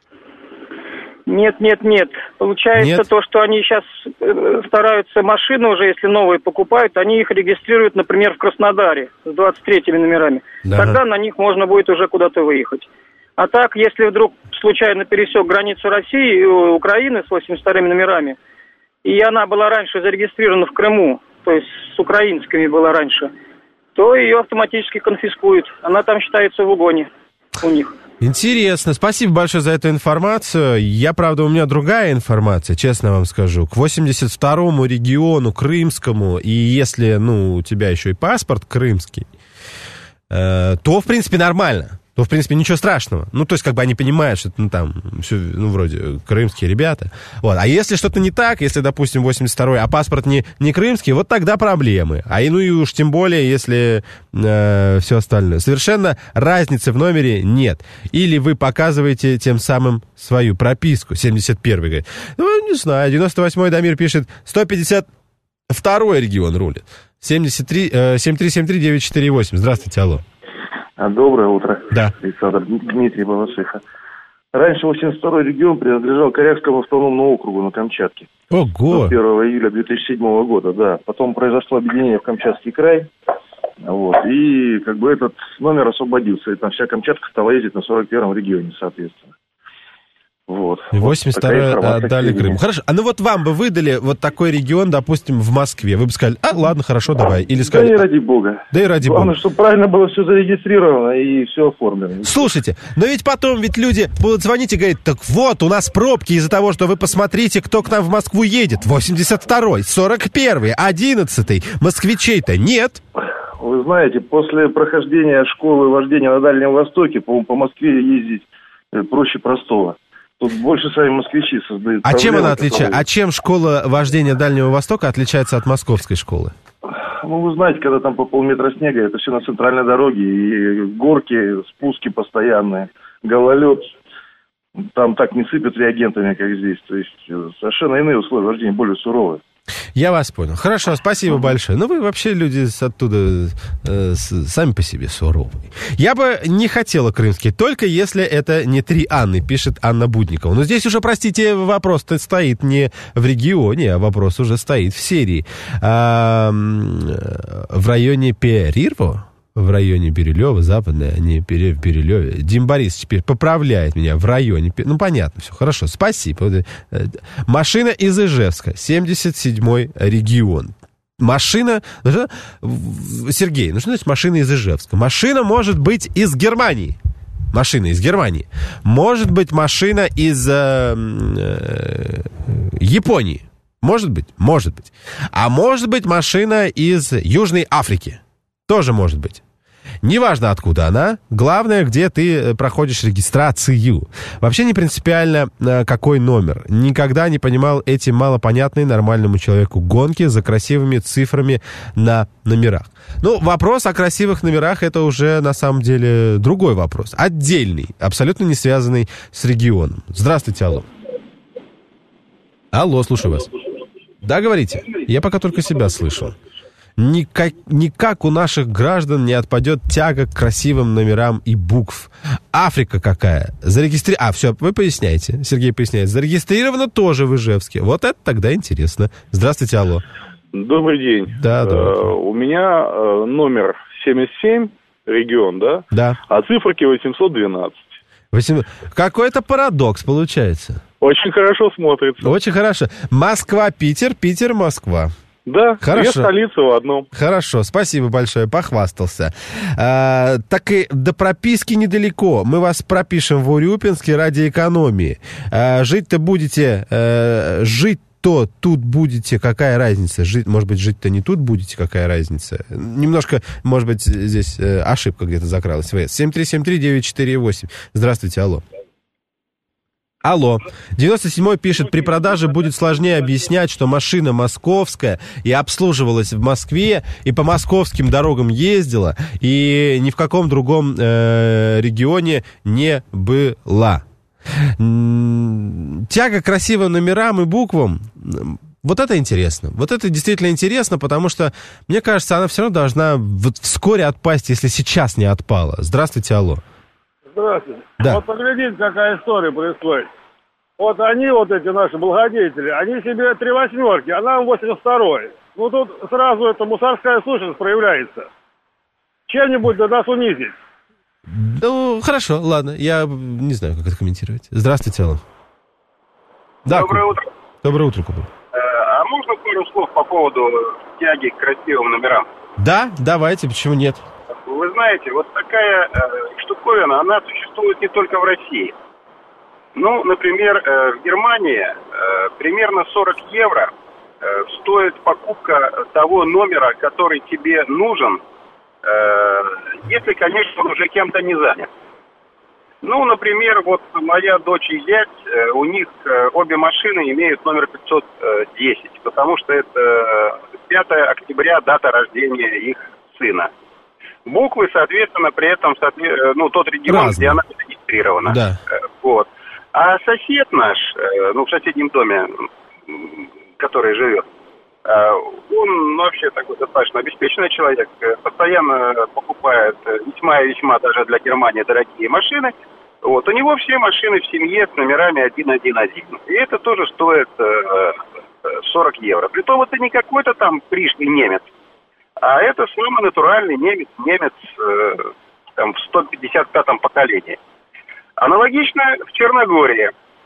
Нет, нет, нет. Получается нет? то, что они сейчас стараются машины уже, если новые покупают, они их регистрируют, например, в Краснодаре с двадцать третьими номерами. Да. Тогда на них можно будет уже куда-то выехать. А так, если вдруг случайно пересек границу России и Украины с восемьдесят вторыми номерами, и она была раньше зарегистрирована в Крыму, то есть с украинскими была раньше, то ее автоматически конфискуют. Она там считается в угоне у них. Интересно. Спасибо большое за эту информацию. Я, правда, у меня другая информация, честно вам скажу. К восемьдесят второму региону крымскому, и если, ну, у тебя еще и паспорт крымский, э, то, в принципе, нормально. То, в принципе, ничего страшного. Ну, то есть, как бы они понимают, что, ну, там, все, ну, вроде, крымские ребята. Вот. А если что-то не так, если, допустим, восемьдесят второй, а паспорт не, не крымский, вот тогда проблемы. А и, ну, и уж тем более, если э, все остальное. Совершенно разницы в номере нет. Или вы показываете тем самым свою прописку. семьдесят первый, говорит. Ну, не знаю, девяносто восьмой Дамир пишет, сто пятьдесят второй регион рулит. семьдесят три, э, семь три семь три девять четыре восемь. Здравствуйте, алло. Доброе утро, да. Александр, Дмитрий Балашиха. Раньше восемьдесят второй регион принадлежал Корякскому автономному округу на Камчатке. Ого! До первого июля две тысячи седьмого года, да. Потом произошло объединение в Камчатский край, вот, и как бы этот номер освободился, и там вся Камчатка стала ездить на сорок первом регионе, соответственно. Вот. восемьдесят второй вот отдали Крым. Хорошо, а ну вот вам бы выдали вот такой регион, допустим, в Москве. Вы бы сказали, а, ладно, хорошо, давай. Или сказали, да и ради бога. Да и ради Главное, бога. чтобы правильно было все зарегистрировано и все оформлено. Слушайте, но ведь потом ведь люди будут звонить и говорить, так вот, у нас пробки из-за того, что вы посмотрите, кто к нам в Москву едет. восемьдесят второй, сорок первый, одиннадцатый. Москвичей-то нет. Вы знаете, после прохождения школы вождения на Дальнем Востоке, по, по Москве ездить проще простого. Тут больше сами москвичи создают. А чем она отличается? А чем школа вождения Дальнего Востока отличается от московской школы? Ну, вы знаете, когда там по полметра снега, это все на центральной дороге, и горки, спуски постоянные, гололед, там так не сыпят реагентами, как здесь. То есть совершенно иные условия вождения, более суровые. Я вас понял. Хорошо, спасибо большое. Ну, вы вообще люди оттуда э, с, сами по себе суровые. Я бы не хотела крымский, только если это не три Анны, пишет Анна Будникова. Но здесь уже, простите, вопрос-то стоит не в регионе, а вопрос уже стоит в серии. А, в районе Перирво, в районе Бирюлева, западная, а не в Бирюлеве. Дим Борис теперь поправляет меня в районе. Ну, понятно, все, хорошо, спасибо. Машина из Ижевска, семьдесят седьмой регион. Машина... Сергей, ну что значит машина из Ижевска? Машина может быть из Германии. Машина из Германии. Может быть машина из э, э, Японии. Может быть, может быть. А может быть машина из Южной Африки. Тоже может быть. Неважно, откуда она, главное, где ты проходишь регистрацию. Вообще не принципиально, какой номер. Никогда не понимал эти малопонятные нормальному человеку гонки за красивыми цифрами на номерах. Ну, вопрос о красивых номерах — это уже, на самом деле, другой вопрос. Отдельный, абсолютно не связанный с регионом. Здравствуйте, алло. Алло, слушаю вас. Да, говорите. Я пока только себя слышу. Никак, никак у наших граждан не отпадет тяга к красивым номерам и букв. Африка какая? Зарегистри... А, все, вы поясняете. Сергей поясняет. Зарегистрировано тоже в Ижевске. Вот это тогда интересно. Здравствуйте, алло. Добрый день. Да, добрый день. Uh, у меня uh, номер семьдесят семь, регион, да? Да. А циферки восемьсот двенадцать. восемь... Какой-то парадокс получается. Очень хорошо смотрится. Очень хорошо. Москва-Питер, Питер-Москва. Да, хорошо. Две столицы в одном. Хорошо, спасибо большое, похвастался. А, так и до прописки недалеко. Мы вас пропишем в Урюпинске ради экономии. А, жить-то будете... А, жить то тут будете, какая разница? Жить, может быть, жить-то не тут будете, какая разница? Немножко, может быть, здесь э, ошибка где-то закралась. семь три семь три девять четыре восемь. Здравствуйте, алло. Алло. девяносто седьмой пишет, при продаже будет сложнее объяснять, что машина московская и обслуживалась в Москве, и по московским дорогам ездила, и ни в каком другом э, регионе не была. Тяга к красивым номерам и буквам, вот это интересно. Вот это действительно интересно, потому что, мне кажется, она все равно должна вот вскоре отпасть, если сейчас не отпала. Здравствуйте, алло. Здравствуйте. Да. Вот поглядите, какая история происходит. Вот они, вот эти наши благодетели, они себе три восьмерки, а нам восемьдесят второй. Ну тут сразу эта мусорская сущность проявляется. Чем-нибудь до нас унизить. Ну, хорошо, ладно, я не знаю, как это комментировать. Здравствуйте, алло. Да, Доброе утро. Доброе утро, Кубер. А можно пару слов по поводу тяги к красивым номерам? Да, давайте, почему нет? Вы знаете, вот такая э, штуковина, она существует не только в России. Ну, например, э, в Германии э, примерно сорок евро э, стоит покупка того номера, который тебе нужен, э, если, конечно, он уже кем-то не занят. Ну, например, вот моя дочь и зять, э, у них э, обе машины имеют номер пятьсот десять, потому что это пятое октября, дата рождения их сына. Буквы, соответственно, при этом, ну, тот регион, разные, где она зарегистрирована. Да. Вот. А сосед наш, ну, в соседнем доме, который живет, он вообще такой достаточно обеспеченный человек, постоянно покупает весьма и весьма даже для Германии дорогие машины. Вот. У него все машины в семье с номерами один один один. И это тоже стоит сорок евро. Притом это не какой-то там пришлый немец, а это самый натуральный немец, немец э, там, в сто пятьдесят пятом поколении. Аналогично в Черногории.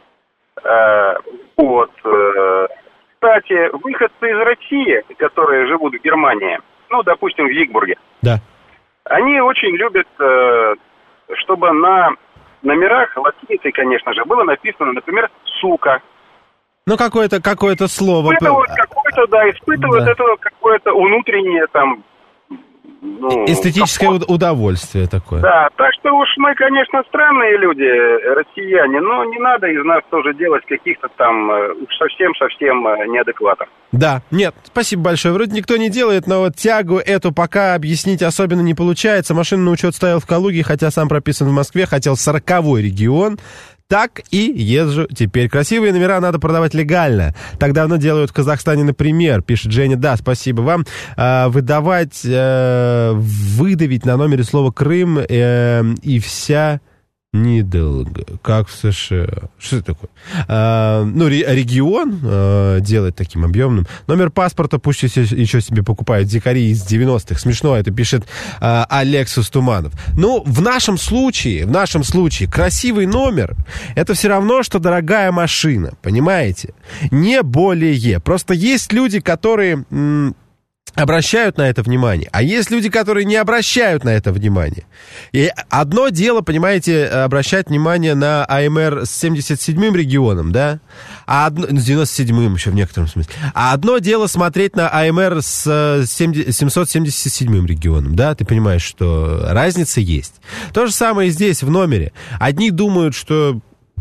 Э, вот. Э, кстати, выходцы из России, которые живут в Германии, ну, допустим, в Вигбурге, да, они очень любят, э, чтобы на номерах, латиницей, конечно же, было написано, например, «сука». Ну, какое-то, какое-то слово. Испытывают какое-то, да, испытывают да. это какое-то внутреннее там... Ну, эстетическое как... удовольствие такое. Да, так что уж мы, конечно, странные люди, россияне, но не надо из нас тоже делать каких-то там уж совсем-совсем неадекватов. Да, нет, спасибо большое. Вроде никто не делает, но вот тягу эту пока объяснить особенно не получается. Машину на учет ставил в Калуге, хотя сам прописан в Москве, хотел сороковой регион. Так и езжу теперь. Красивые номера надо продавать легально. Так давно делают в Казахстане, например, пишет Женя. Да, спасибо вам. Э, выдавать, э, выдавить на номере слово «Крым» э, и вся... Недолго, как в США. Что это такое? А, ну, регион а, делать таким объемным. Номер паспорта пусть еще, еще себе покупают дикари из девяностых. Смешно, это пишет а, Алексус Туманов. Ну, в нашем случае, в нашем случае, красивый номер — это все равно, что дорогая машина, понимаете? Не более. Просто есть люди, которые... М- обращают на это внимание, а есть люди, которые не обращают на это внимание. И одно дело, понимаете, обращать внимание на АМР с семьдесят седьмым регионом, да, а одно, с девяносто седьмым еще в некотором смысле, а одно дело смотреть на АМР с семьсот семьдесят седьмым регионом, да, ты понимаешь, что разница есть. То же самое и здесь, в номере. Одни думают, что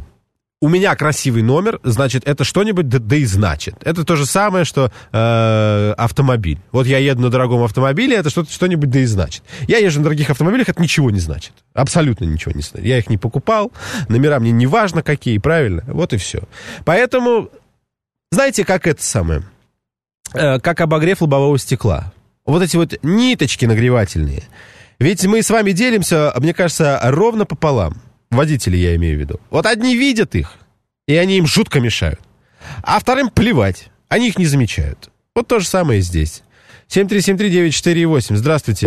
у меня красивый номер, значит, это что-нибудь да, да и значит. Это то же самое, что э, автомобиль. Вот я еду на дорогом автомобиле, это что-то, что-нибудь да и значит. Я езжу на дорогих автомобилях, это ничего не значит. Абсолютно ничего не значит. Я их не покупал, номера мне не важно какие, правильно? Вот и все. Поэтому, знаете, как это самое? Э, как обогрев лобового стекла. Вот эти вот ниточки нагревательные. Ведь мы с вами делимся, мне кажется, ровно пополам. Водители, я имею в виду. Вот одни видят их, и они им жутко мешают. А вторым плевать, они их не замечают. Вот то же самое и здесь. семь три семь три девять четыре восемь. Здравствуйте.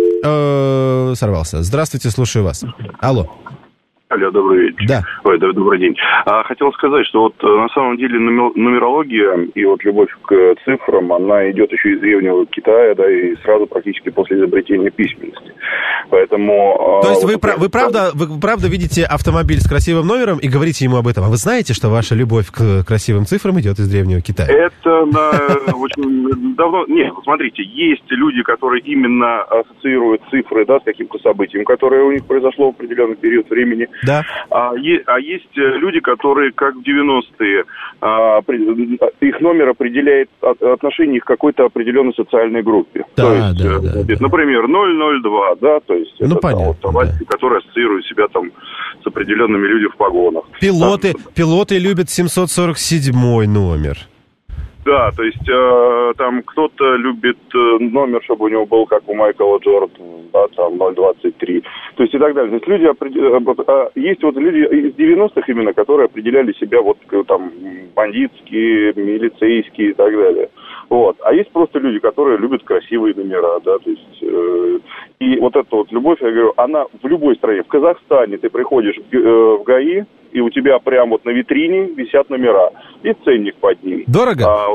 Э-э, сорвался. Здравствуйте, слушаю вас. Алло. Алло, добрый вечер. Да. Ой, да, добрый день. А, хотел сказать, что вот на самом деле нумерология и вот любовь к цифрам, она идет еще из древнего Китая, да, и сразу практически после изобретения письменности. Поэтому... То есть вот вы, это... вы, правда, вы правда видите автомобиль с красивым номером и говорите ему об этом? А вы знаете, что ваша любовь к красивым цифрам идет из древнего Китая? Это на очень давно... Нет, смотрите, есть люди, которые именно ассоциируют цифры, да, с каким-то событием, которое у них произошло в определенный период времени. Да. А, е- а есть люди, которые, как в девяностые, а, при- их номер определяет от- отношение их к какой-то определенной социальной группе. Да, то есть, да, да, э, да. Например, ноль ноль два, да, то есть ну, это понятно, там, вот, да. которые ассоциируют себя там с определенными людьми в погонах. Пилоты, там, пилоты любят семьсот сорок седьмой номер. Да, то есть э, там кто-то любит э, номер, чтобы у него был, как у Майкла Джордана, да, там ноль двадцать три, то есть и так далее. То есть люди, определ... есть вот люди из девяностых именно, которые определяли себя вот там бандитские, милицейские и так далее. Вот. А есть просто люди, которые любят красивые номера, да, то есть э, и вот эта вот любовь, я говорю, она в любой стране. В Казахстане ты приходишь в, э, в ГАИ, и у тебя прямо вот на витрине висят номера и ценник под ним. Дорого? А,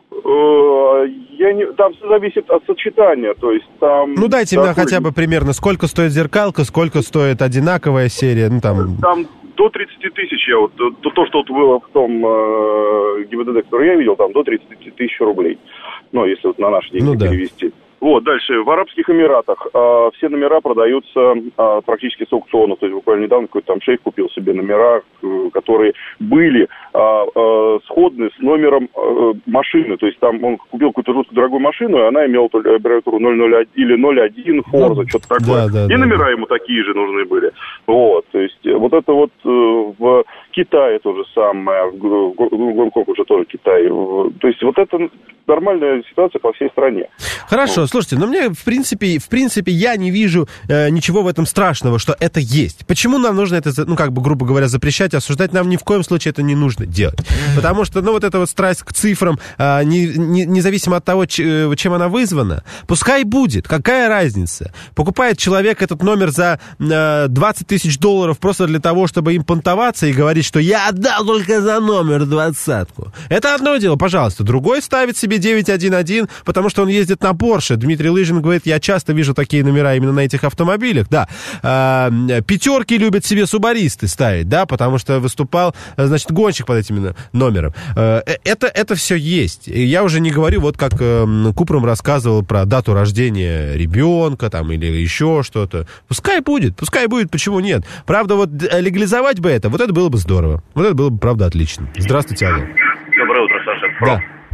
э, я не, там все зависит от сочетания, то есть там... Ну дайте такой... мне хотя бы примерно, сколько стоит зеркалка, сколько стоит одинаковая серия, ну там... Там до тридцати тысяч, я вот, то, то, что вот было в том э, ГИБДД, который я видел, там до тридцати тысяч рублей. Ну, если вот на наши деньги ну, перевести. Да. Вот, дальше. В Арабских Эмиратах э, все номера продаются э, практически с аукционов. То есть буквально недавно какой-то там шейх купил себе номера, э, которые были э, э, сходны с номером э, машины. То есть там он купил какую-то жутко дорогую машину, и она имела только аббревиатуру ноль ноль один или ноль один Форза, что-то такое. Да, да, и да, номера да. ему такие же нужны были. Вот, то есть вот это вот э, в Китае то же самое, в Гонконге уже тоже Китай. То есть вот это нормальная ситуация по всей стране. Хорошо, вот. Слушайте, но мне, в принципе, в принципе, я не вижу э, ничего в этом страшного, что это есть. Почему нам нужно это, ну, как бы, грубо говоря, запрещать, осуждать? Нам ни в коем случае это не нужно делать. Потому что, ну, вот эта вот страсть к цифрам, э, не, не, независимо от того, ч, чем она вызвана, пускай будет. Какая разница? Покупает человек этот номер за э, двадцать тысяч долларов просто для того, чтобы им понтоваться и говорить, что я отдал только за номер двадцатку. Это одно дело, пожалуйста. Другой ставит себе девять один один, потому что он ездит на Порше. Дмитрий Лыжин говорит, я часто вижу такие номера именно на этих автомобилях. Да, а, пятерки любят себе субаристы ставить, да, потому что выступал, значит, гонщик под этим номером. Это, это все есть. Я уже не говорю, вот как Купрум рассказывал про дату рождения ребенка там или еще что-то. Пускай будет, пускай будет, почему нет? Правда, вот легализовать бы это, вот это было бы здорово. Вот это было бы, правда, отлично. Здравствуйте, Алло. Доброе утро, Саша. Да.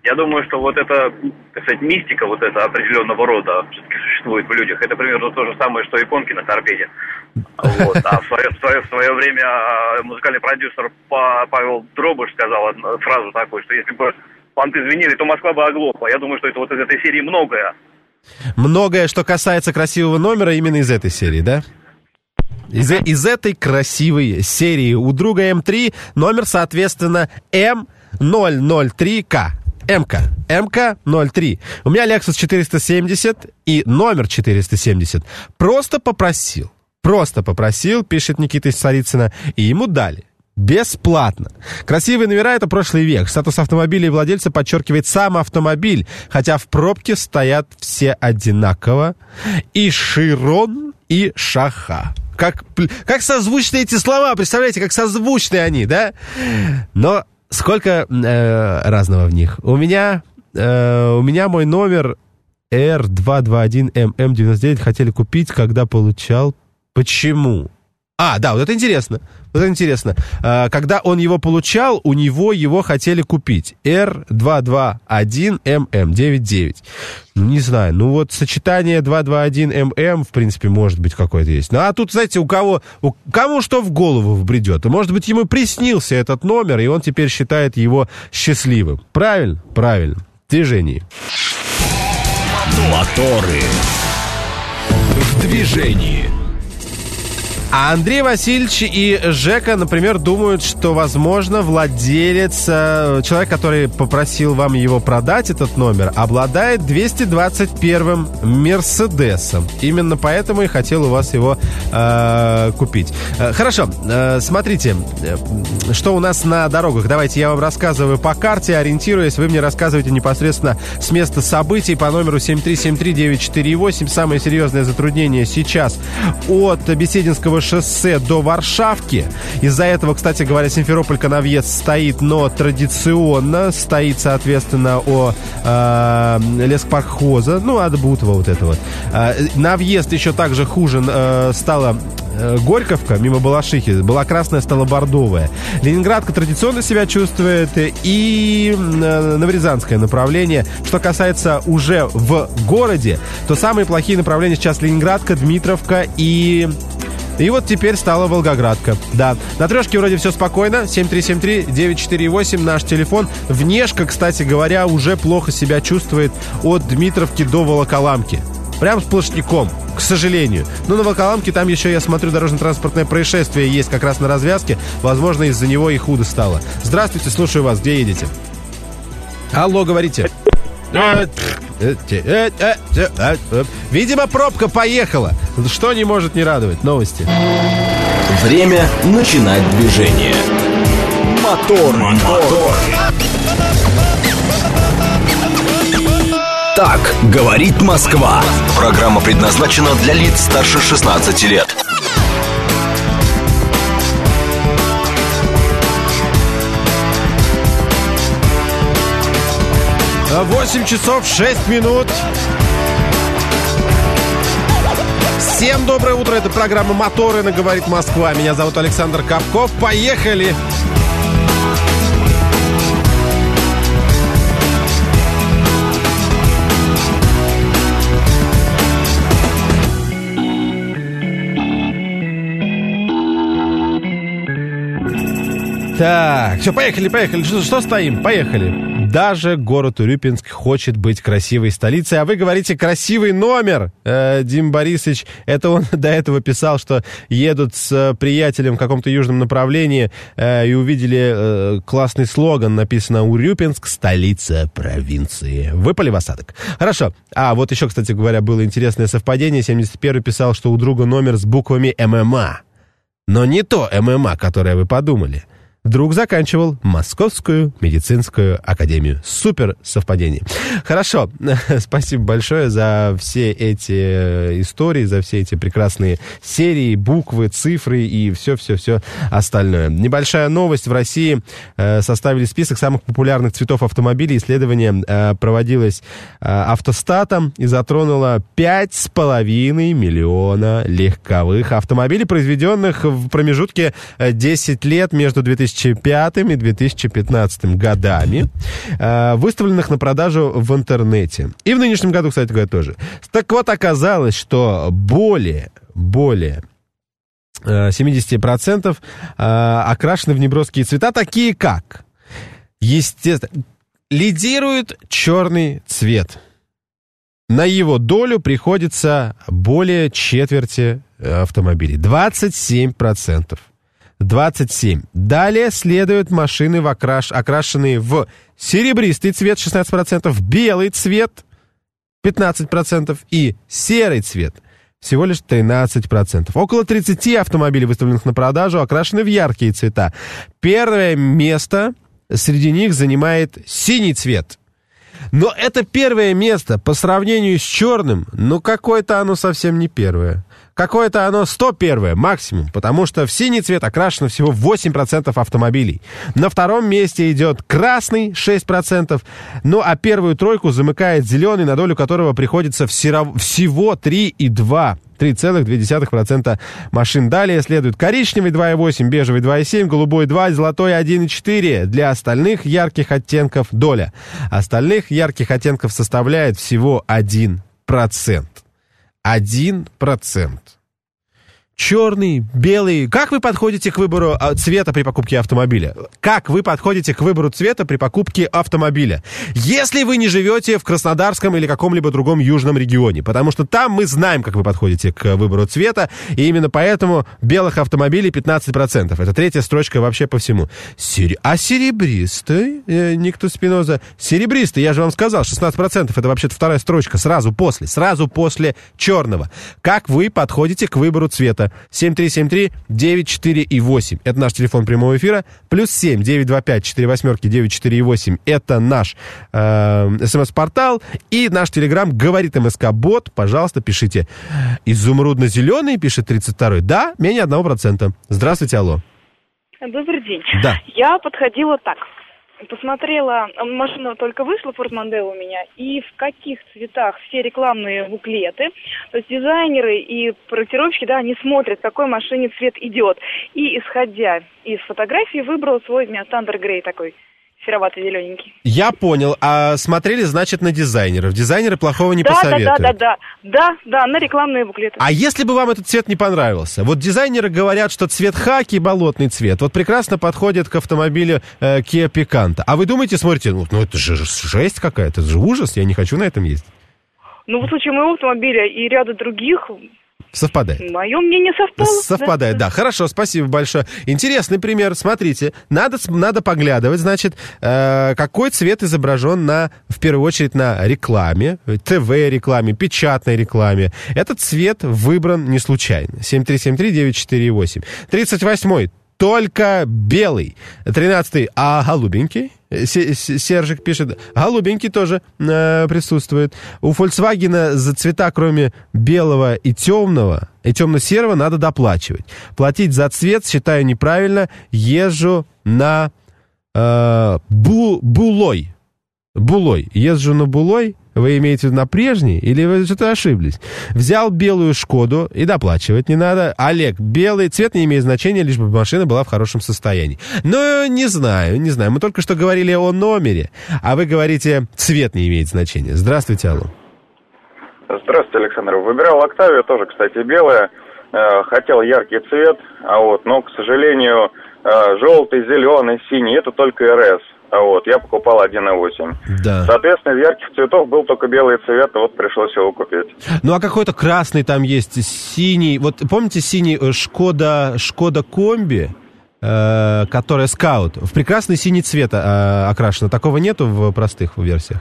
Я думаю, что вот эта, так сказать, мистика вот эта определенного рода все-таки существует в людях. Это примерно то же самое, что иконки на торпеде. Вот. А в свое, в, свое, в свое время музыкальный продюсер Павел Дробыш сказал фразу такую, что если бы понты звенели, то Москва бы оглохла. Я думаю, что это вот из этой серии многое. Многое, что касается красивого номера, именно из этой серии, да? Из, из этой красивой серии. У друга эм три номер, соответственно, эм ноль ноль три ка. МК. МК ноль три. У меня Lexus четыреста семьдесят и номер четыреста семьдесят. Просто попросил. Просто попросил, пишет Никита из Царицына, и ему дали. Бесплатно. Красивые номера — это прошлый век. Статус автомобиля и владельца подчеркивает сам автомобиль, хотя в пробке стоят все одинаково. И Широн, и Шаха. Как, как созвучны эти слова, представляете, как созвучны они, да? Но сколько э, разного в них. У меня, э, у меня мой номер эр двести двадцать один эм эм девяносто девять хотели купить, когда получал. Почему? А, да, вот это интересно. Вот это интересно. А, когда он его получал, у него его хотели купить. эр двести двадцать один эм эм девяносто девять. Ну, не знаю. Ну, вот сочетание двести двадцать один эм эм, в принципе, может быть, какое-то есть. Ну, а тут, знаете, у кого... У кому что в голову вбредет. Может быть, ему приснился этот номер, и он теперь считает его счастливым. Правильно? Правильно. В движении. Моторы. В движении. А Андрей Васильевич и Жека, например, думают, что, возможно, владелец, человек, который попросил вам его продать, этот номер, обладает двести двадцать первым Мерседесом. Именно поэтому и хотел у вас его э, купить. Хорошо, э, смотрите, что у нас на дорогах. Давайте я вам рассказываю по карте, ориентируясь. Вы мне рассказываете непосредственно с места событий по номеру семь три семь три девять четыре восемь. Самое серьезное затруднение сейчас от Бесединского шоссе до Варшавки. Из-за этого, кстати говоря, Симферополь-Коновьец стоит, но традиционно стоит, соответственно, о э, леспархоза, ну, от Бутова вот этого. Э, на въезд еще также хуже э, стала э, Горьковка, мимо Балашихи. Была красная, стала бордовая. Ленинградка традиционно себя чувствует, и э, Новорязанское направление. Что касается уже в городе, то самые плохие направления сейчас Ленинградка, Дмитровка и... И вот теперь стала Волгоградка. Да, на трешке вроде все спокойно. семь три семь три девять четыре восемь наш телефон. Внешка, кстати говоря, уже плохо себя чувствует от Дмитровки до Волоколамки. Прям сплошняком, к сожалению. Но на Волоколамке там еще, я смотрю, дорожно-транспортное происшествие есть как раз на развязке. Возможно, из-за него и худо стало. Здравствуйте, слушаю вас. Где едете? Алло, говорите. Видимо, пробка поехала. Что не может не радовать? Новости. Время начинать движение. Мотор, мотор. Так говорит Москва. Программа предназначена для лиц старше шестнадцати лет. восемь часов шесть минут. Всем доброе утро. Это программа «Моторы» на «Говорит Москва». Меня зовут Александр Капков. Поехали! Так, все, поехали, поехали. Что, что стоим? Поехали. Даже город Урюпинск хочет быть красивой столицей. А вы говорите «красивый номер». Э, Дим Борисович, это он до этого писал, что едут с приятелем в каком-то южном направлении э, и увидели э, классный слоган. Написано «Урюпинск, столица провинции». Выпали в осадок. Хорошо. А вот еще, кстати говоря, было интересное совпадение. семьдесят первый писал, что у друга номер с буквами эм эм а. Но не то эм эм а, которое вы подумали. Друг заканчивал Московскую медицинскую академию. Супер совпадение. Хорошо. Спасибо большое за все эти истории, за все эти прекрасные серии, буквы, цифры и все-все-все остальное. Небольшая новость. В России э, составили список самых популярных цветов автомобилей. Исследование э, проводилось э, автостатом и затронуло пять с половиной миллиона легковых автомобилей, произведенных в промежутке десять лет между две тысячи тысячи пятым и две тысячи пятнадцатым годами, выставленных на продажу в интернете. И в нынешнем году, кстати говоря, тоже. Так вот, оказалось, что более, более семьдесят процентов окрашены в неброские цвета, такие как, естественно, лидирует черный цвет. На его долю приходится более четверти автомобилей. двадцать семь процентов. двадцать семь процентов. Далее следуют машины, в окраш... окрашенные в серебристый цвет, шестнадцать процентов, белый цвет, пятнадцать процентов, и серый цвет, всего лишь тринадцать процентов. Около тридцать автомобилей, выставленных на продажу, окрашены в яркие цвета. Первое место среди них занимает синий цвет. Но это первое место по сравнению с черным, ну какое-то оно совсем не первое. Какое-то оно сто первое максимум, потому что в синий цвет окрашено всего восемь процентов автомобилей. На втором месте идет красный, шесть процентов, ну а первую тройку замыкает зеленый, на долю которого приходится всего три и два процента машин. Далее следует коричневый два и восемь, бежевый два и семь, голубой два, золотой один и четыре. Для остальных ярких оттенков доля. Остальных ярких оттенков составляет всего один процент. Один процент. Черный, белый. Как вы подходите к выбору цвета при покупке автомобиля? Как вы подходите к выбору цвета при покупке автомобиля? Если вы не живете в Краснодарском или каком-либо другом южном регионе, потому что там мы знаем, как вы подходите к выбору цвета, и именно поэтому белых автомобилей пятнадцать процентов. Это третья строчка вообще по всему. Сери... А серебристый? Э, Никто Спиноза. Серебристый, я же вам сказал, шестнадцать процентов. Это вообще-то вторая строчка, сразу после, сразу после черного. Как вы подходите к выбору цвета? семь три семь три девять четыре и восемь. Это наш телефон прямого эфира. Плюс семь девять два пять четыре восьмерки девять четыре и восемь. Это наш э, смс-портал. И наш телеграм говорит МСК-бот. Пожалуйста, пишите. Изумрудно-зеленый, пишет тридцать второй. Да, менее одного процента. Здравствуйте, алло. Добрый день. Да. Я подходила так. Посмотрела, машина только вышла, Ford Mondeo у меня, и в каких цветах все рекламные буклеты, то есть дизайнеры и проектировщики, да, они смотрят, какой машине цвет идет. И, исходя из фотографии, выбрал свой, у меня Thunder Grey такой, серовато-зелененький. Я понял. А смотрели, значит, на дизайнеров. Дизайнеры плохого не да, посоветуют. Да, да, да, да, да, да, на рекламные буклеты. А если бы вам этот цвет не понравился? Вот дизайнеры говорят, что цвет хаки, болотный цвет, вот прекрасно подходит к автомобилю э, Kia Picanto. А вы думаете, смотрите, ну, ну это же жесть какая-то, это же ужас, я не хочу на этом ездить. Ну, в случае моего автомобиля и ряда других... Совпадает. Мое мнение совпало. Совпадает, да. да. Хорошо, спасибо большое. Интересный пример. Смотрите, надо, надо поглядывать, значит, э, какой цвет изображен на, в первую очередь, на рекламе, ТВ-рекламе, печатной рекламе. Этот цвет выбран не случайно. семь три семь три девять четыре восемь. тридцать восьмой. Только белый. тринадцатый. А голубенький? Сержик пишет. Голубенький тоже э, присутствует. У Volkswagen за цвета, кроме белого и темного, и темно-серого, надо доплачивать. Платить за цвет считаю неправильно. Езжу на э, бу, булой. Булой. Езжу на булой. Вы имеете в виду на прежний? Или вы что-то ошиблись? Взял белую Шкоду и доплачивать не надо. Олег, белый цвет не имеет значения, лишь бы машина была в хорошем состоянии. Но не знаю, не знаю. Мы только что говорили о номере, а вы говорите, цвет не имеет значения. Здравствуйте, алло. Здравствуйте, Александр. Выбирал Октавию, тоже, кстати, белая. Хотел яркий цвет, а вот, но, к сожалению, желтый, зеленый, синий, это только эр эс. А вот, я покупал один и восемь. Да. Соответственно, из ярких цветов был только белый цвет, и вот пришлось его купить. Ну, а какой-то красный там есть, синий. Вот помните синий Шкода, Шкода Комби, э, которая Скаут, в прекрасный синий цвет э, окрашена. Такого нету в простых версиях?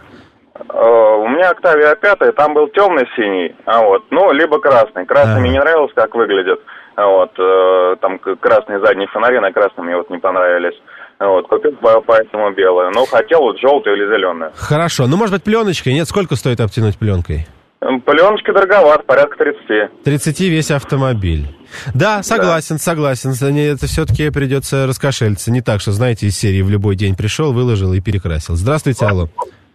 Э, у меня Октавия пятая, там был темный синий, а вот, ну, либо красный. Красный а. мне не нравился, как выглядит. А вот, э, там красные задние фонари на красном мне вот не понравились. Вот, купил поэтому белую. Но хотел вот желтую или зеленую. Хорошо. Ну, может быть, пленочкой? Нет, сколько стоит обтянуть пленкой? Пленочка дороговат, порядка тридцати. тридцати весь автомобиль. Да, согласен, да. согласен. Это все-таки придется раскошелиться. Не так, что, знаете, из серии в любой день пришел, выложил и перекрасил. Здравствуйте, алло.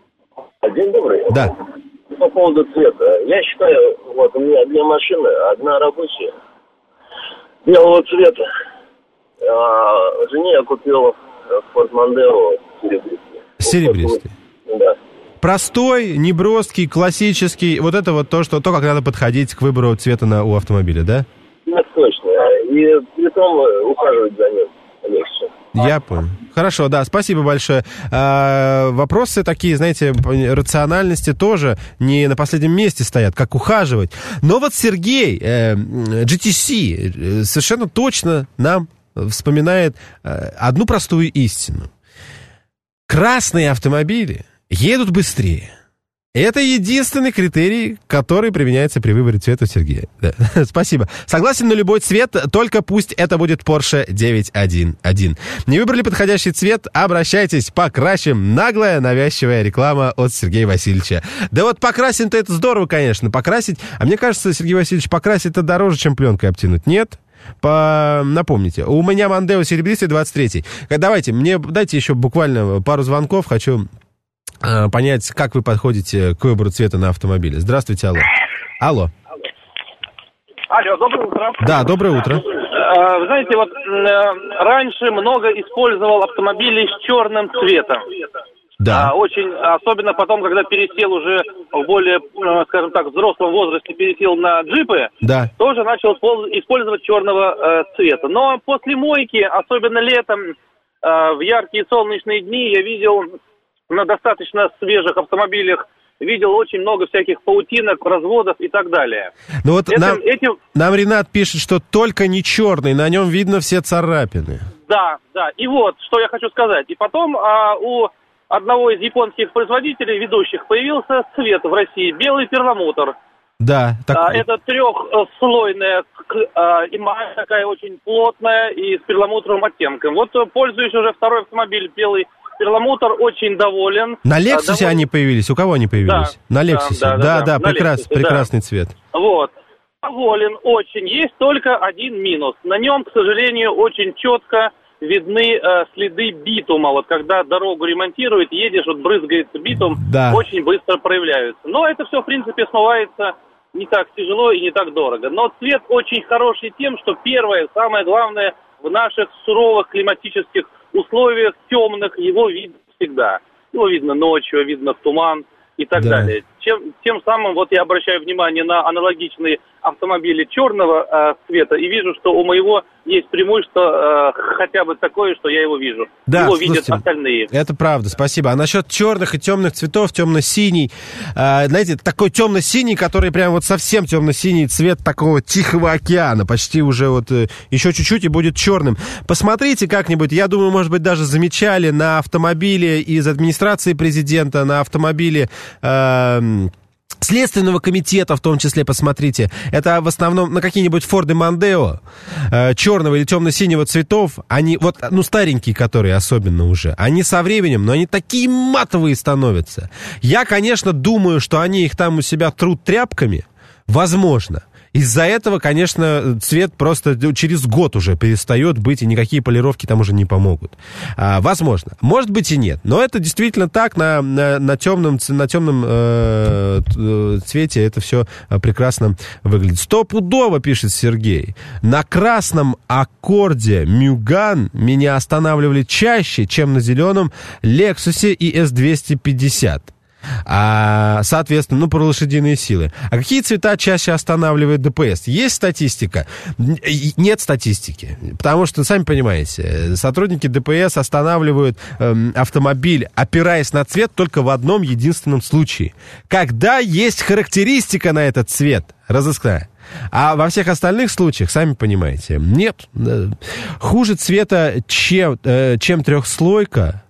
День добрый. Да. По поводу цвета. Я считаю, вот у меня две машины, одна рабочая, белого цвета. А жене я купил Ford Mondeo серебристый. Серебристый. Да. Простой, неброский, классический. Вот это вот то, что, то, как надо подходить к выбору цвета на, у автомобиля, да? Нет, точно. И при том ухаживать за ним легче. Я понял. Хорошо, да, спасибо большое. А, вопросы такие, знаете, рациональности тоже не на последнем месте стоят, как ухаживать. Но вот Сергей, э, джи ти си, совершенно точно нам вспоминает э, одну простую истину. Красные автомобили едут быстрее. Это единственный критерий, который применяется при выборе цвета Сергея. Да. Спасибо. Согласен на любой цвет, только пусть это будет Porsche девятьсот одиннадцать. Не выбрали подходящий цвет? Обращайтесь, покрасим. Наглая, навязчивая реклама от Сергея Васильевича. Да вот покрасим-то это здорово, конечно, покрасить. А мне кажется, Сергей Васильевич, покрасить это дороже, чем пленкой обтянуть. Нет? По... Напомните, у меня Mondeo серебристый двадцать третий. Давайте, мне дайте еще буквально пару звонков, хочу э, понять, как вы подходите к выбору цвета на автомобиле. Здравствуйте, алло. Алло. Алло, доброе утро. Да, доброе утро. Вы знаете, вот раньше много использовал автомобилей с черным цветом. Да. А, очень, особенно потом, когда пересел уже в более, скажем так, взрослом возрасте, пересел на джипы, да. тоже начал использовать черного э, цвета. Но после мойки, особенно летом, э, в яркие солнечные дни, я видел на достаточно свежих автомобилях, видел очень много всяких паутинок, разводов и так далее. Ну вот этим, нам, этим... нам Ренат пишет, что только не черный, на нем видно все царапины. Да, да. И вот, что я хочу сказать. И потом а, у одного из японских производителей, ведущих, появился цвет в России, белый перламутр. Да. Так... А, это трехслойная а, эмаль, такая очень плотная и с перламутровым оттенком. Вот пользуюсь уже второй автомобиль, белый перламутр, очень доволен. На Лексусе доволен... они появились? У кого они появились? Да, на Лексусе. Да, да, да, да, да, прекрас... Lexus, прекрасный да. цвет. Вот. Доволен очень. Есть только один минус. На нем, к сожалению, очень четко видны э, следы битума. Вот когда дорогу ремонтируют, едешь, вот брызгается битум, да. очень быстро проявляются. Но это все, в принципе, смывается не так тяжело и не так дорого. Но цвет очень хороший тем, что первое, самое главное, в наших суровых климатических условиях темных его видно всегда. Его видно ночью, видно в туман и так да. далее. Чем, тем самым вот я обращаю внимание на аналогичные автомобили черного э, цвета и вижу, что у моего есть преимущество э, хотя бы такое, что я его вижу. Да, его слушайте, видят остальные. Это правда, спасибо. А насчет черных и темных цветов, темно-синий, э, знаете, такой темно-синий, который прям вот совсем темно-синий цвет такого Тихого океана, почти уже вот э, еще чуть-чуть и будет черным. Посмотрите как-нибудь, я думаю, может быть, даже замечали на автомобиле из администрации президента, на автомобиле... Э, Следственного комитета, в том числе, посмотрите. Это в основном на какие-нибудь Форды Мондео э, черного или темно-синего цветов. Они, вот, ну, старенькие, которые особенно уже, они со временем, но они такие матовые становятся. Я, конечно, думаю, что они их там у себя трут тряпками. Возможно. Из-за этого, конечно, цвет просто через год уже перестает быть, и никакие полировки там уже не помогут. А, возможно. Может быть и нет. Но это действительно так. На, на, на темном, на темном э, цвете это все прекрасно выглядит. Стопудово, пишет Сергей. На красном аккорде Мюган меня останавливали чаще, чем на зеленом Лексусе и эс двести пятьдесят. А, соответственно, ну, про лошадиные силы. А какие цвета чаще останавливает ДПС? Есть статистика? Нет статистики. Потому что, сами понимаете, сотрудники ДПС останавливают эм, автомобиль, опираясь на цвет, только в одном единственном случае. Когда есть характеристика на этот цвет, разыскная. А во всех остальных случаях, сами понимаете, нет. Хуже цвета, чем, э, чем трехслойка,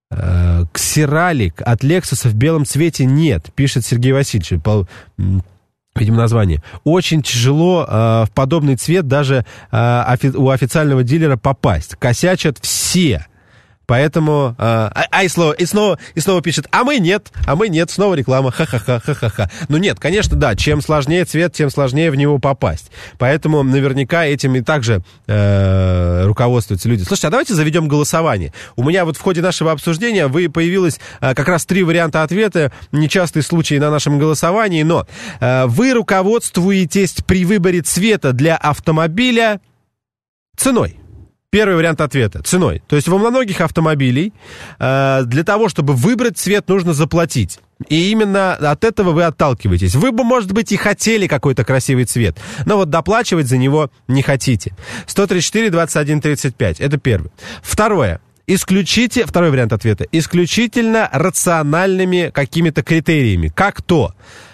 Ксералик от Lexus в белом цвете нет, пишет Сергей Васильевич, по, видимо, название. Очень тяжело э, в подобный цвет даже э, офи- у официального дилера попасть. Косячат все. Поэтому... А, а и, снова, и, снова, и снова пишет, а мы нет, а мы нет, снова реклама, ха-ха-ха, ха-ха-ха. Ну нет, конечно, да, чем сложнее цвет, тем сложнее в него попасть. Поэтому наверняка этим и также э, руководствуются люди. Слушайте, а давайте заведем голосование. У меня вот в ходе нашего обсуждения вы появилось э, как раз три варианта ответа, нечастые случаи на нашем голосовании, но э, вы руководствуетесь при выборе цвета для автомобиля ценой. Первый вариант ответа – ценой. То есть во многих автомобилей э, для того, чтобы выбрать цвет, нужно заплатить. И именно от этого вы отталкиваетесь. Вы бы, может быть, и хотели какой-то красивый цвет, но вот доплачивать за него не хотите. сто тридцать четыре двадцать один тридцать пять. Это первый. Второе. Исключите, второй вариант ответа. Исключительно рациональными какими-то критериями. Как то?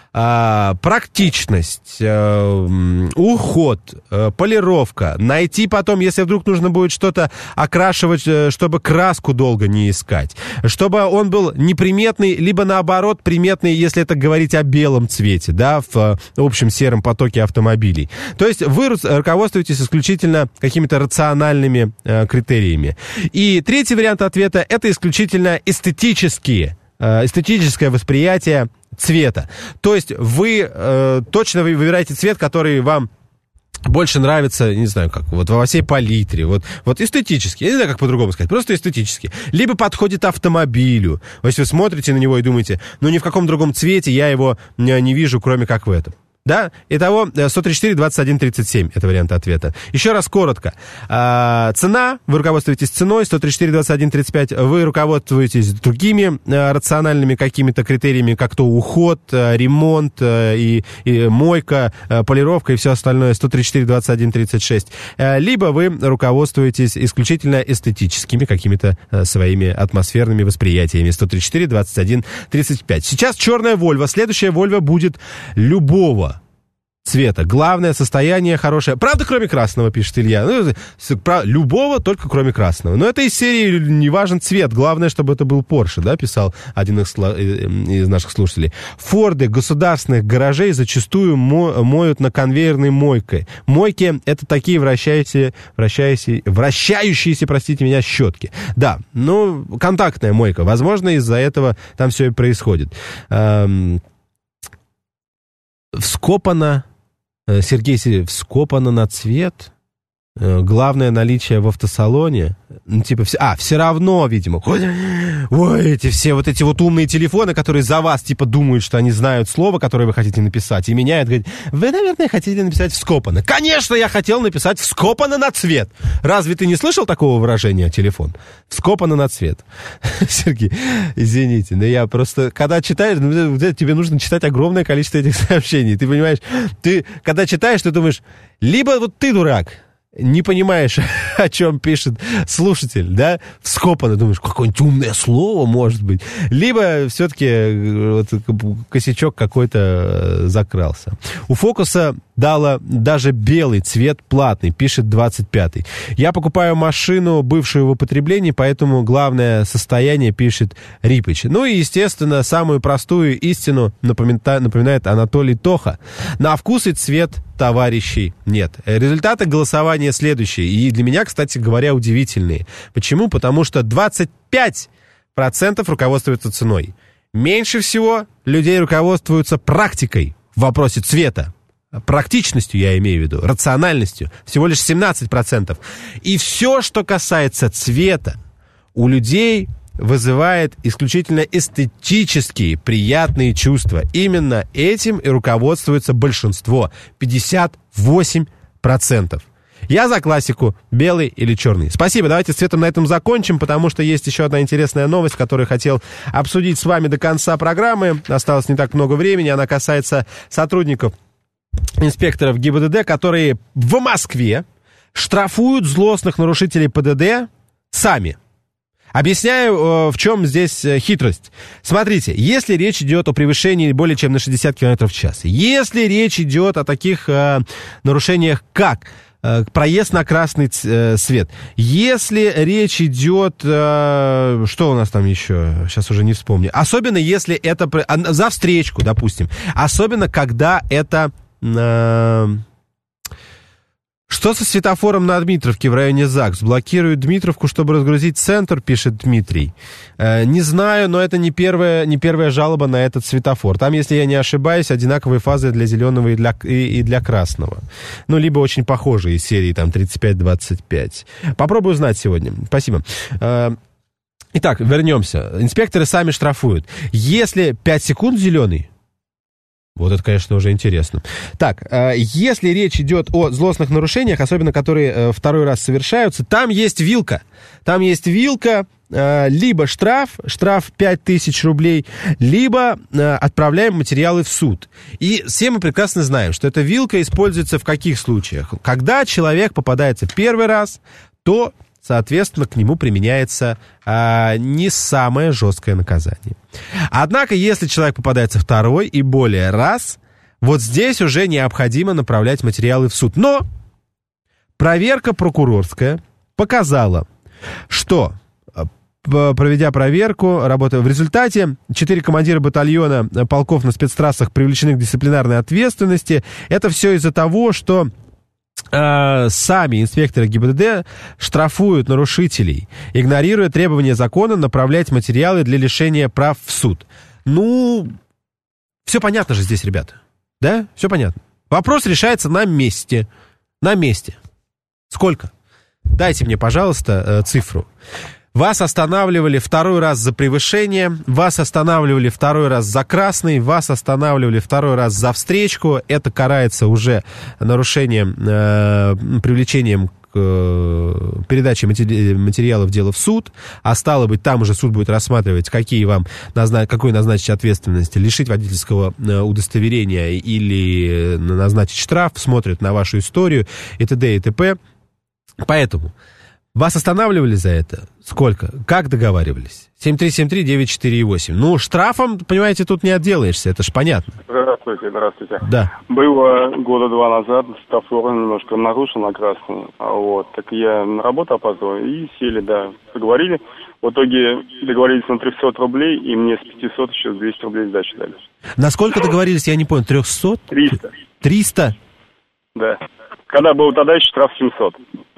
А, практичность, а, уход, а, полировка, найти потом, если вдруг нужно будет что-то окрашивать, чтобы краску долго не искать, чтобы он был неприметный, либо наоборот приметный, если это говорить о белом цвете, да, в общем сером потоке автомобилей. То есть вы руководствуетесь исключительно какими-то рациональными а, критериями. И третий вариант ответа – это исключительно эстетические, а, эстетическое восприятие цвета. То есть вы э, точно выбираете цвет, который вам больше нравится, не знаю, как, вот во всей палитре, вот, вот эстетически, я не знаю, как по-другому сказать, просто эстетически. Либо подходит автомобилю. То есть вы смотрите на него и думаете, ну ни в каком другом цвете я его не вижу, кроме как в этом. Да? Итого сто тридцать четыре двадцать один тридцать семь. Это вариант ответа. Еще раз коротко. А, цена. Вы руководствуетесь ценой. сто тридцать четыре двадцать один тридцать пять. Вы руководствуетесь другими а, рациональными какими-то критериями, как то уход, а, ремонт а, и, и мойка, а, полировка и все остальное. сто тридцать четыре двадцать один тридцать шесть. А, либо вы руководствуетесь исключительно эстетическими какими-то а, своими атмосферными восприятиями. сто тридцать четыре двадцать один тридцать пять. Сейчас черная Volvo. Следующая Volvo будет любого цвета. Главное, состояние хорошее. Правда, кроме красного, пишет Илья. Ну, любого, только кроме красного. Но это из серии «Не важен цвет». Главное, чтобы это был Porsche, да, писал один из, из наших слушателей. Форды государственных гаражей зачастую мо- моют на конвейерной мойкой. Мойки — это такие вращающиеся, вращающиеся, вращающиеся, простите меня, щетки. Да, ну, контактная мойка. Возможно, из-за этого там все и происходит. Эм, вскопано... Сергей Сергеев, вскопано на цвет. Главное наличие в автосалоне. Ну, типа, все, а, все равно, видимо. Ой, эти все вот эти вот умные телефоны, которые за вас, типа, думают, что они знают слово, которое вы хотите написать, и меняют, говорят, вы, наверное, хотели написать вскопано. Конечно, я хотел написать вскопано на цвет. Разве ты не слышал такого выражения, телефон? Вскопано на цвет. Сергей, извините, но я просто, когда читаешь, ну, тебе нужно читать огромное количество этих сообщений. Ты понимаешь, ты, когда читаешь, ты думаешь, либо вот ты дурак, не понимаешь, о чем пишет слушатель, да, вскопано, думаешь, какое-нибудь умное слово, может быть. Либо все-таки вот, косячок какой-то закрался. У Фокуса дала даже белый цвет платный, пишет двадцать пятый. Я покупаю машину, бывшую в употреблении, поэтому главное состояние, пишет Рипыч. Ну и, естественно, самую простую истину напоминает, напоминает Анатолий Тоха. На вкус и цвет товарищей нет. Результаты голосования следующие. И для меня, кстати говоря, удивительные. Почему? Потому что двадцать пять процентов руководствуются ценой. Меньше всего людей руководствуются практикой в вопросе цвета. Практичностью, я имею в виду, рациональностью. Всего лишь семнадцать процентов. И все, что касается цвета, у людей вызывает исключительно эстетические приятные чувства. Именно этим и руководствуется большинство. пятьдесят восемь процентов. Я за классику, белый или черный. Спасибо, давайте с цветом на этом закончим, потому что есть еще одна интересная новость, которую хотел обсудить с вами до конца программы. Осталось не так много времени, она касается сотрудников, инспекторов ГИБДД, которые в Москве штрафуют злостных нарушителей ПДД сами. Объясняю, в чем здесь хитрость. Смотрите, если речь идет о превышении более чем на шестьдесят километров в час, если речь идет о таких э, нарушениях, как э, проезд на красный ц- свет, если речь идет, э, что у нас там еще, сейчас уже не вспомню, особенно если это за встречку, допустим, особенно когда это... Э, Что со светофором на Дмитровке в районе ЗАГС? Блокируют Дмитровку, чтобы разгрузить центр, пишет Дмитрий. Э, не знаю, но это не первая, не первая жалоба на этот светофор. Там, если я не ошибаюсь, одинаковые фазы для зеленого и для, и, и для красного. Ну, либо очень похожие из серии там тридцать пять двадцать пять. Попробую узнать сегодня. Спасибо. Э, итак, вернемся. Инспекторы сами штрафуют. Если пять секунд зеленый, Вот это, конечно, уже интересно. Так, если речь идет о злостных нарушениях, особенно которые второй раз совершаются, там есть вилка. Там есть вилка, либо штраф, штраф пять тысяч рублей, либо отправляем материалы в суд. И все мы прекрасно знаем, что эта вилка используется в каких случаях? Когда человек попадается первый раз, то, соответственно, к нему применяется а, не самое жесткое наказание. Однако, если человек попадается второй и более раз, вот здесь уже необходимо направлять материалы в суд. Но проверка прокурорская показала, что, проведя проверку, работая в результате, четыре командира батальона полков на спецтрассах привлечены к дисциплинарной ответственности. Это все из-за того, что э, сами инспекторы ГИБДД штрафуют нарушителей, игнорируя требования закона направлять материалы для лишения прав в суд. Ну, все понятно же здесь, ребята. Да? Все понятно. Вопрос решается на месте. На месте. Сколько? Дайте мне, пожалуйста, цифру. Вас останавливали второй раз за превышение, вас останавливали второй раз за красный, вас останавливали второй раз за встречку. Это карается уже нарушением, э, привлечением к э, передаче матери- материалов дела в суд. А стало быть, там уже суд будет рассматривать, какие вам назна- какой назначить ответственности, лишить водительского э, удостоверения или назначить штраф, смотрят на вашу историю и т.д. и т.п. Поэтому вас останавливали за это? Сколько? Как договаривались? семь три семь три девять четыре восемь. Ну, штрафом, понимаете, тут не отделаешься, это ж понятно. Здравствуйте, здравствуйте. Да. Было года два назад, светофор немножко нарушил на красную, вот, так я на работу опаздывал, и сели, да, поговорили. В итоге договорились на триста рублей, и мне с пятисот еще двести рублей сдачи дали. Насколько договорились, я не понял, триста? триста. триста? Да. Когда был тогда еще штраф семьсот.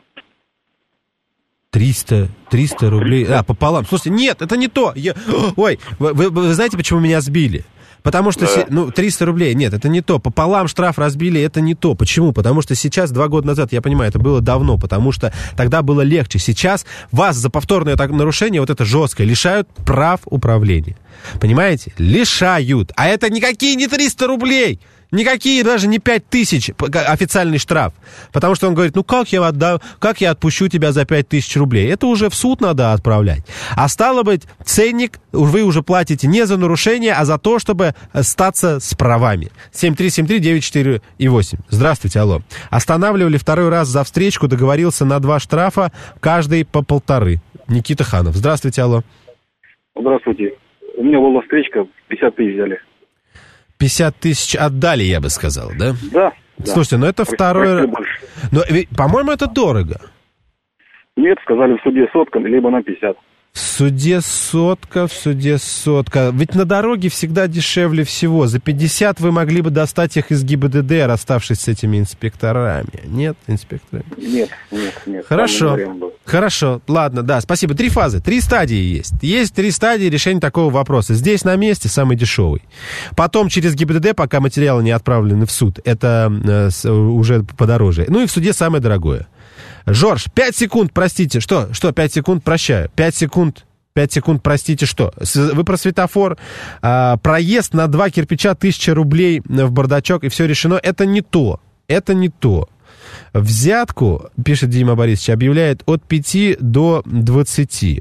триста, триста рублей. А, пополам. Слушайте, нет, это не то. Я... Ой, вы, вы, вы знаете, почему меня сбили? Потому что, да. ну, триста рублей, нет, это не то. Пополам штраф разбили, это не то. Почему? Потому что сейчас, два года назад, я понимаю, это было давно, потому что тогда было легче. Сейчас вас за повторное так, нарушение, вот это жесткое, лишают прав управления. Понимаете? Лишают. А это никакие не триста рублей. Никакие даже не пять тысяч официальный штраф. Потому что он говорит, ну как я отдам, как я отпущу тебя за пять тысяч рублей? Это уже в суд надо отправлять. А стало быть, ценник вы уже платите не за нарушение, а за то, чтобы статься с правами. семь три семь три девять четыре восемь. Здравствуйте, алло. Останавливали второй раз за встречку, договорился на два штрафа, каждый по полторы. Никита Ханов. Здравствуйте, алло. Здравствуйте. У меня была встречка, пятьдесят тысяч взяли. пятьдесят тысяч отдали, я бы сказал, да? Да. Слушайте, да. ну это второе... Но, по-моему, это дорого. Нет, сказали в суде сотка, либо на пятьдесят. В суде сотка, в суде сотка. Ведь на дороге всегда дешевле всего. За пятьдесят вы могли бы достать их из ГИБДД, расставшись с этими инспекторами. Нет, инспекторами? Нет, нет, нет. Хорошо, хорошо, ладно, да, спасибо. Три фазы, три стадии есть. Есть три стадии решения такого вопроса. Здесь на месте самый дешевый. Потом через ГИБДД, пока материалы не отправлены в суд, это э, уже подороже. Ну и в суде самое дорогое. Жорж, пять секунд, простите. Что? Что, пять секунд? Прощаю. пять секунд. пять секунд, простите, что? Вы про светофор. А, проезд на два кирпича, тысяча рублей в бардачок, и все решено. Это не то. Это не то. Взятку, пишет Дима Борисович, объявляет от пяти до двадцати.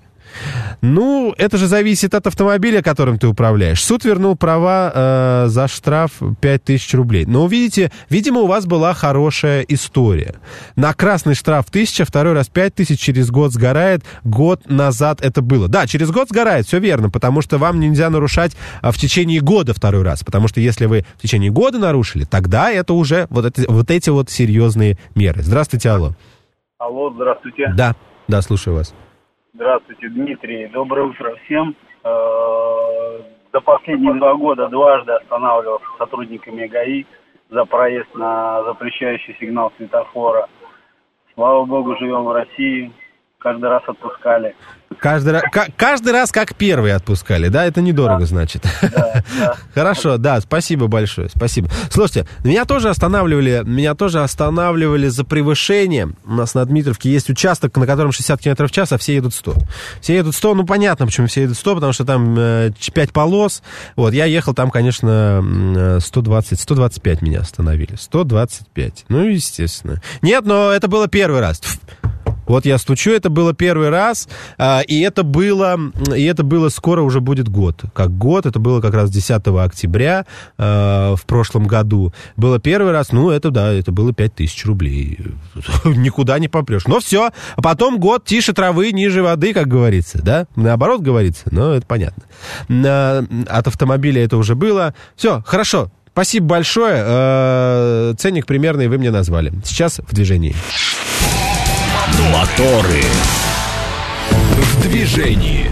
Ну, это же зависит от автомобиля, которым ты управляешь. Суд вернул права э, за штраф пять тысяч рублей. Но, видите, видимо, у вас была хорошая история. На красный штраф тысяча, второй раз пять тысяч, через год сгорает. Год назад это было. Да, через год сгорает, все верно, потому что вам нельзя нарушать в течение года второй раз. Потому что если вы в течение года нарушили, тогда это уже вот, это, вот эти вот серьезные меры. Здравствуйте, алло. Алло, здравствуйте. Да, да, слушаю вас. Здравствуйте, Дмитрий. Доброе утро всем. За последние два года дважды останавливался сотрудниками ГАИ за проезд на запрещающий сигнал светофора. Слава богу, живем в России. каждый раз отпускали. Каждый раз, каждый раз как первый отпускали, да? Это недорого, да. Значит. Да, да. Хорошо, да, спасибо большое, спасибо. Слушайте, меня тоже останавливали, меня тоже останавливали за превышение. У нас на Дмитровке есть участок, на котором шестьдесят километров в час, а все едут сто. Все едут сто, ну понятно, почему все едут сто, потому что там э, пять полос. Вот, я ехал там, конечно, сто двадцать, сто двадцать пять меня остановили. сто двадцать пять, ну, естественно. Нет, но это было первый раз. Вот я стучу, это было первый раз, а, и это было, и это было скоро уже будет год. Как год, это было как раз десятого октября а, в прошлом году. Было первый раз, ну, это, да, это было пять тысяч рублей. Никуда не попрешь. Но все, а потом год тише травы, ниже воды, как говорится, да? Наоборот говорится, но это понятно. А, от автомобиля это уже было. Все, хорошо. Спасибо большое. А, ценник примерный вы мне назвали. Сейчас в движении. Моторы в движении.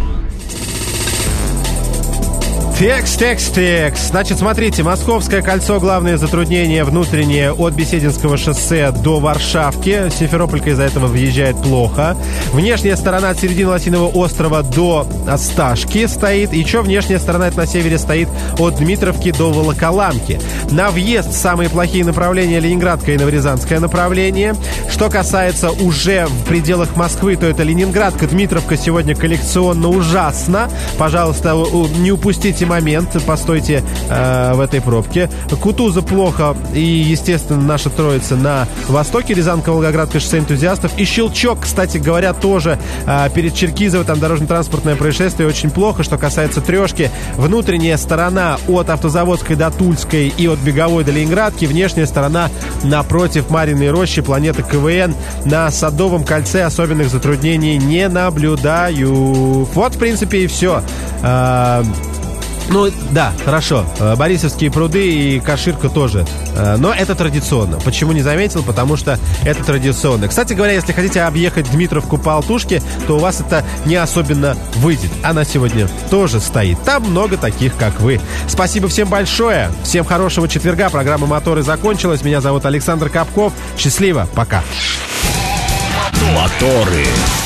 Текст, текст, текст. Значит, смотрите, Московское кольцо, главное затруднение внутреннее от Бесединского шоссе до Варшавки. Симферополька из-за этого въезжает плохо. Внешняя сторона от середины Лосиного острова до Осташки стоит. И что внешняя сторона это на севере стоит от Дмитровки до Волоколамки. На въезд самые плохие направления Ленинградское и Новорязанское направление. Что касается уже в пределах Москвы, то это Ленинградка, Дмитровка сегодня коллекционно ужасно. Пожалуйста, не упустите момент, постойте э, в этой пробке. Кутуза плохо, и, естественно, наша троица на востоке, Рязанка-Волгоградка, шоссе энтузиастов. И Щелчок, кстати говоря, тоже э, перед Черкизово, там дорожно-транспортное происшествие, очень плохо. Что касается Трешки, внутренняя сторона от Автозаводской до Тульской и от Беговой до Ленинградки, внешняя сторона напротив Марьиной рощи, планеты КВН. На Садовом кольце особенных затруднений не наблюдаю. Вот, в принципе, и все. Э, Ну, да, хорошо. Борисовские пруды и Каширка тоже. Но это традиционно. Почему не заметил? Потому что это традиционно. Кстати говоря, если хотите объехать Дмитровку по Алтушке, то у вас это не особенно выйдет. Она сегодня тоже стоит. Там много таких, как вы. Спасибо всем большое. Всем хорошего четверга. Программа «Моторы» закончилась. Меня зовут Александр Капков. Счастливо. Пока. Моторы.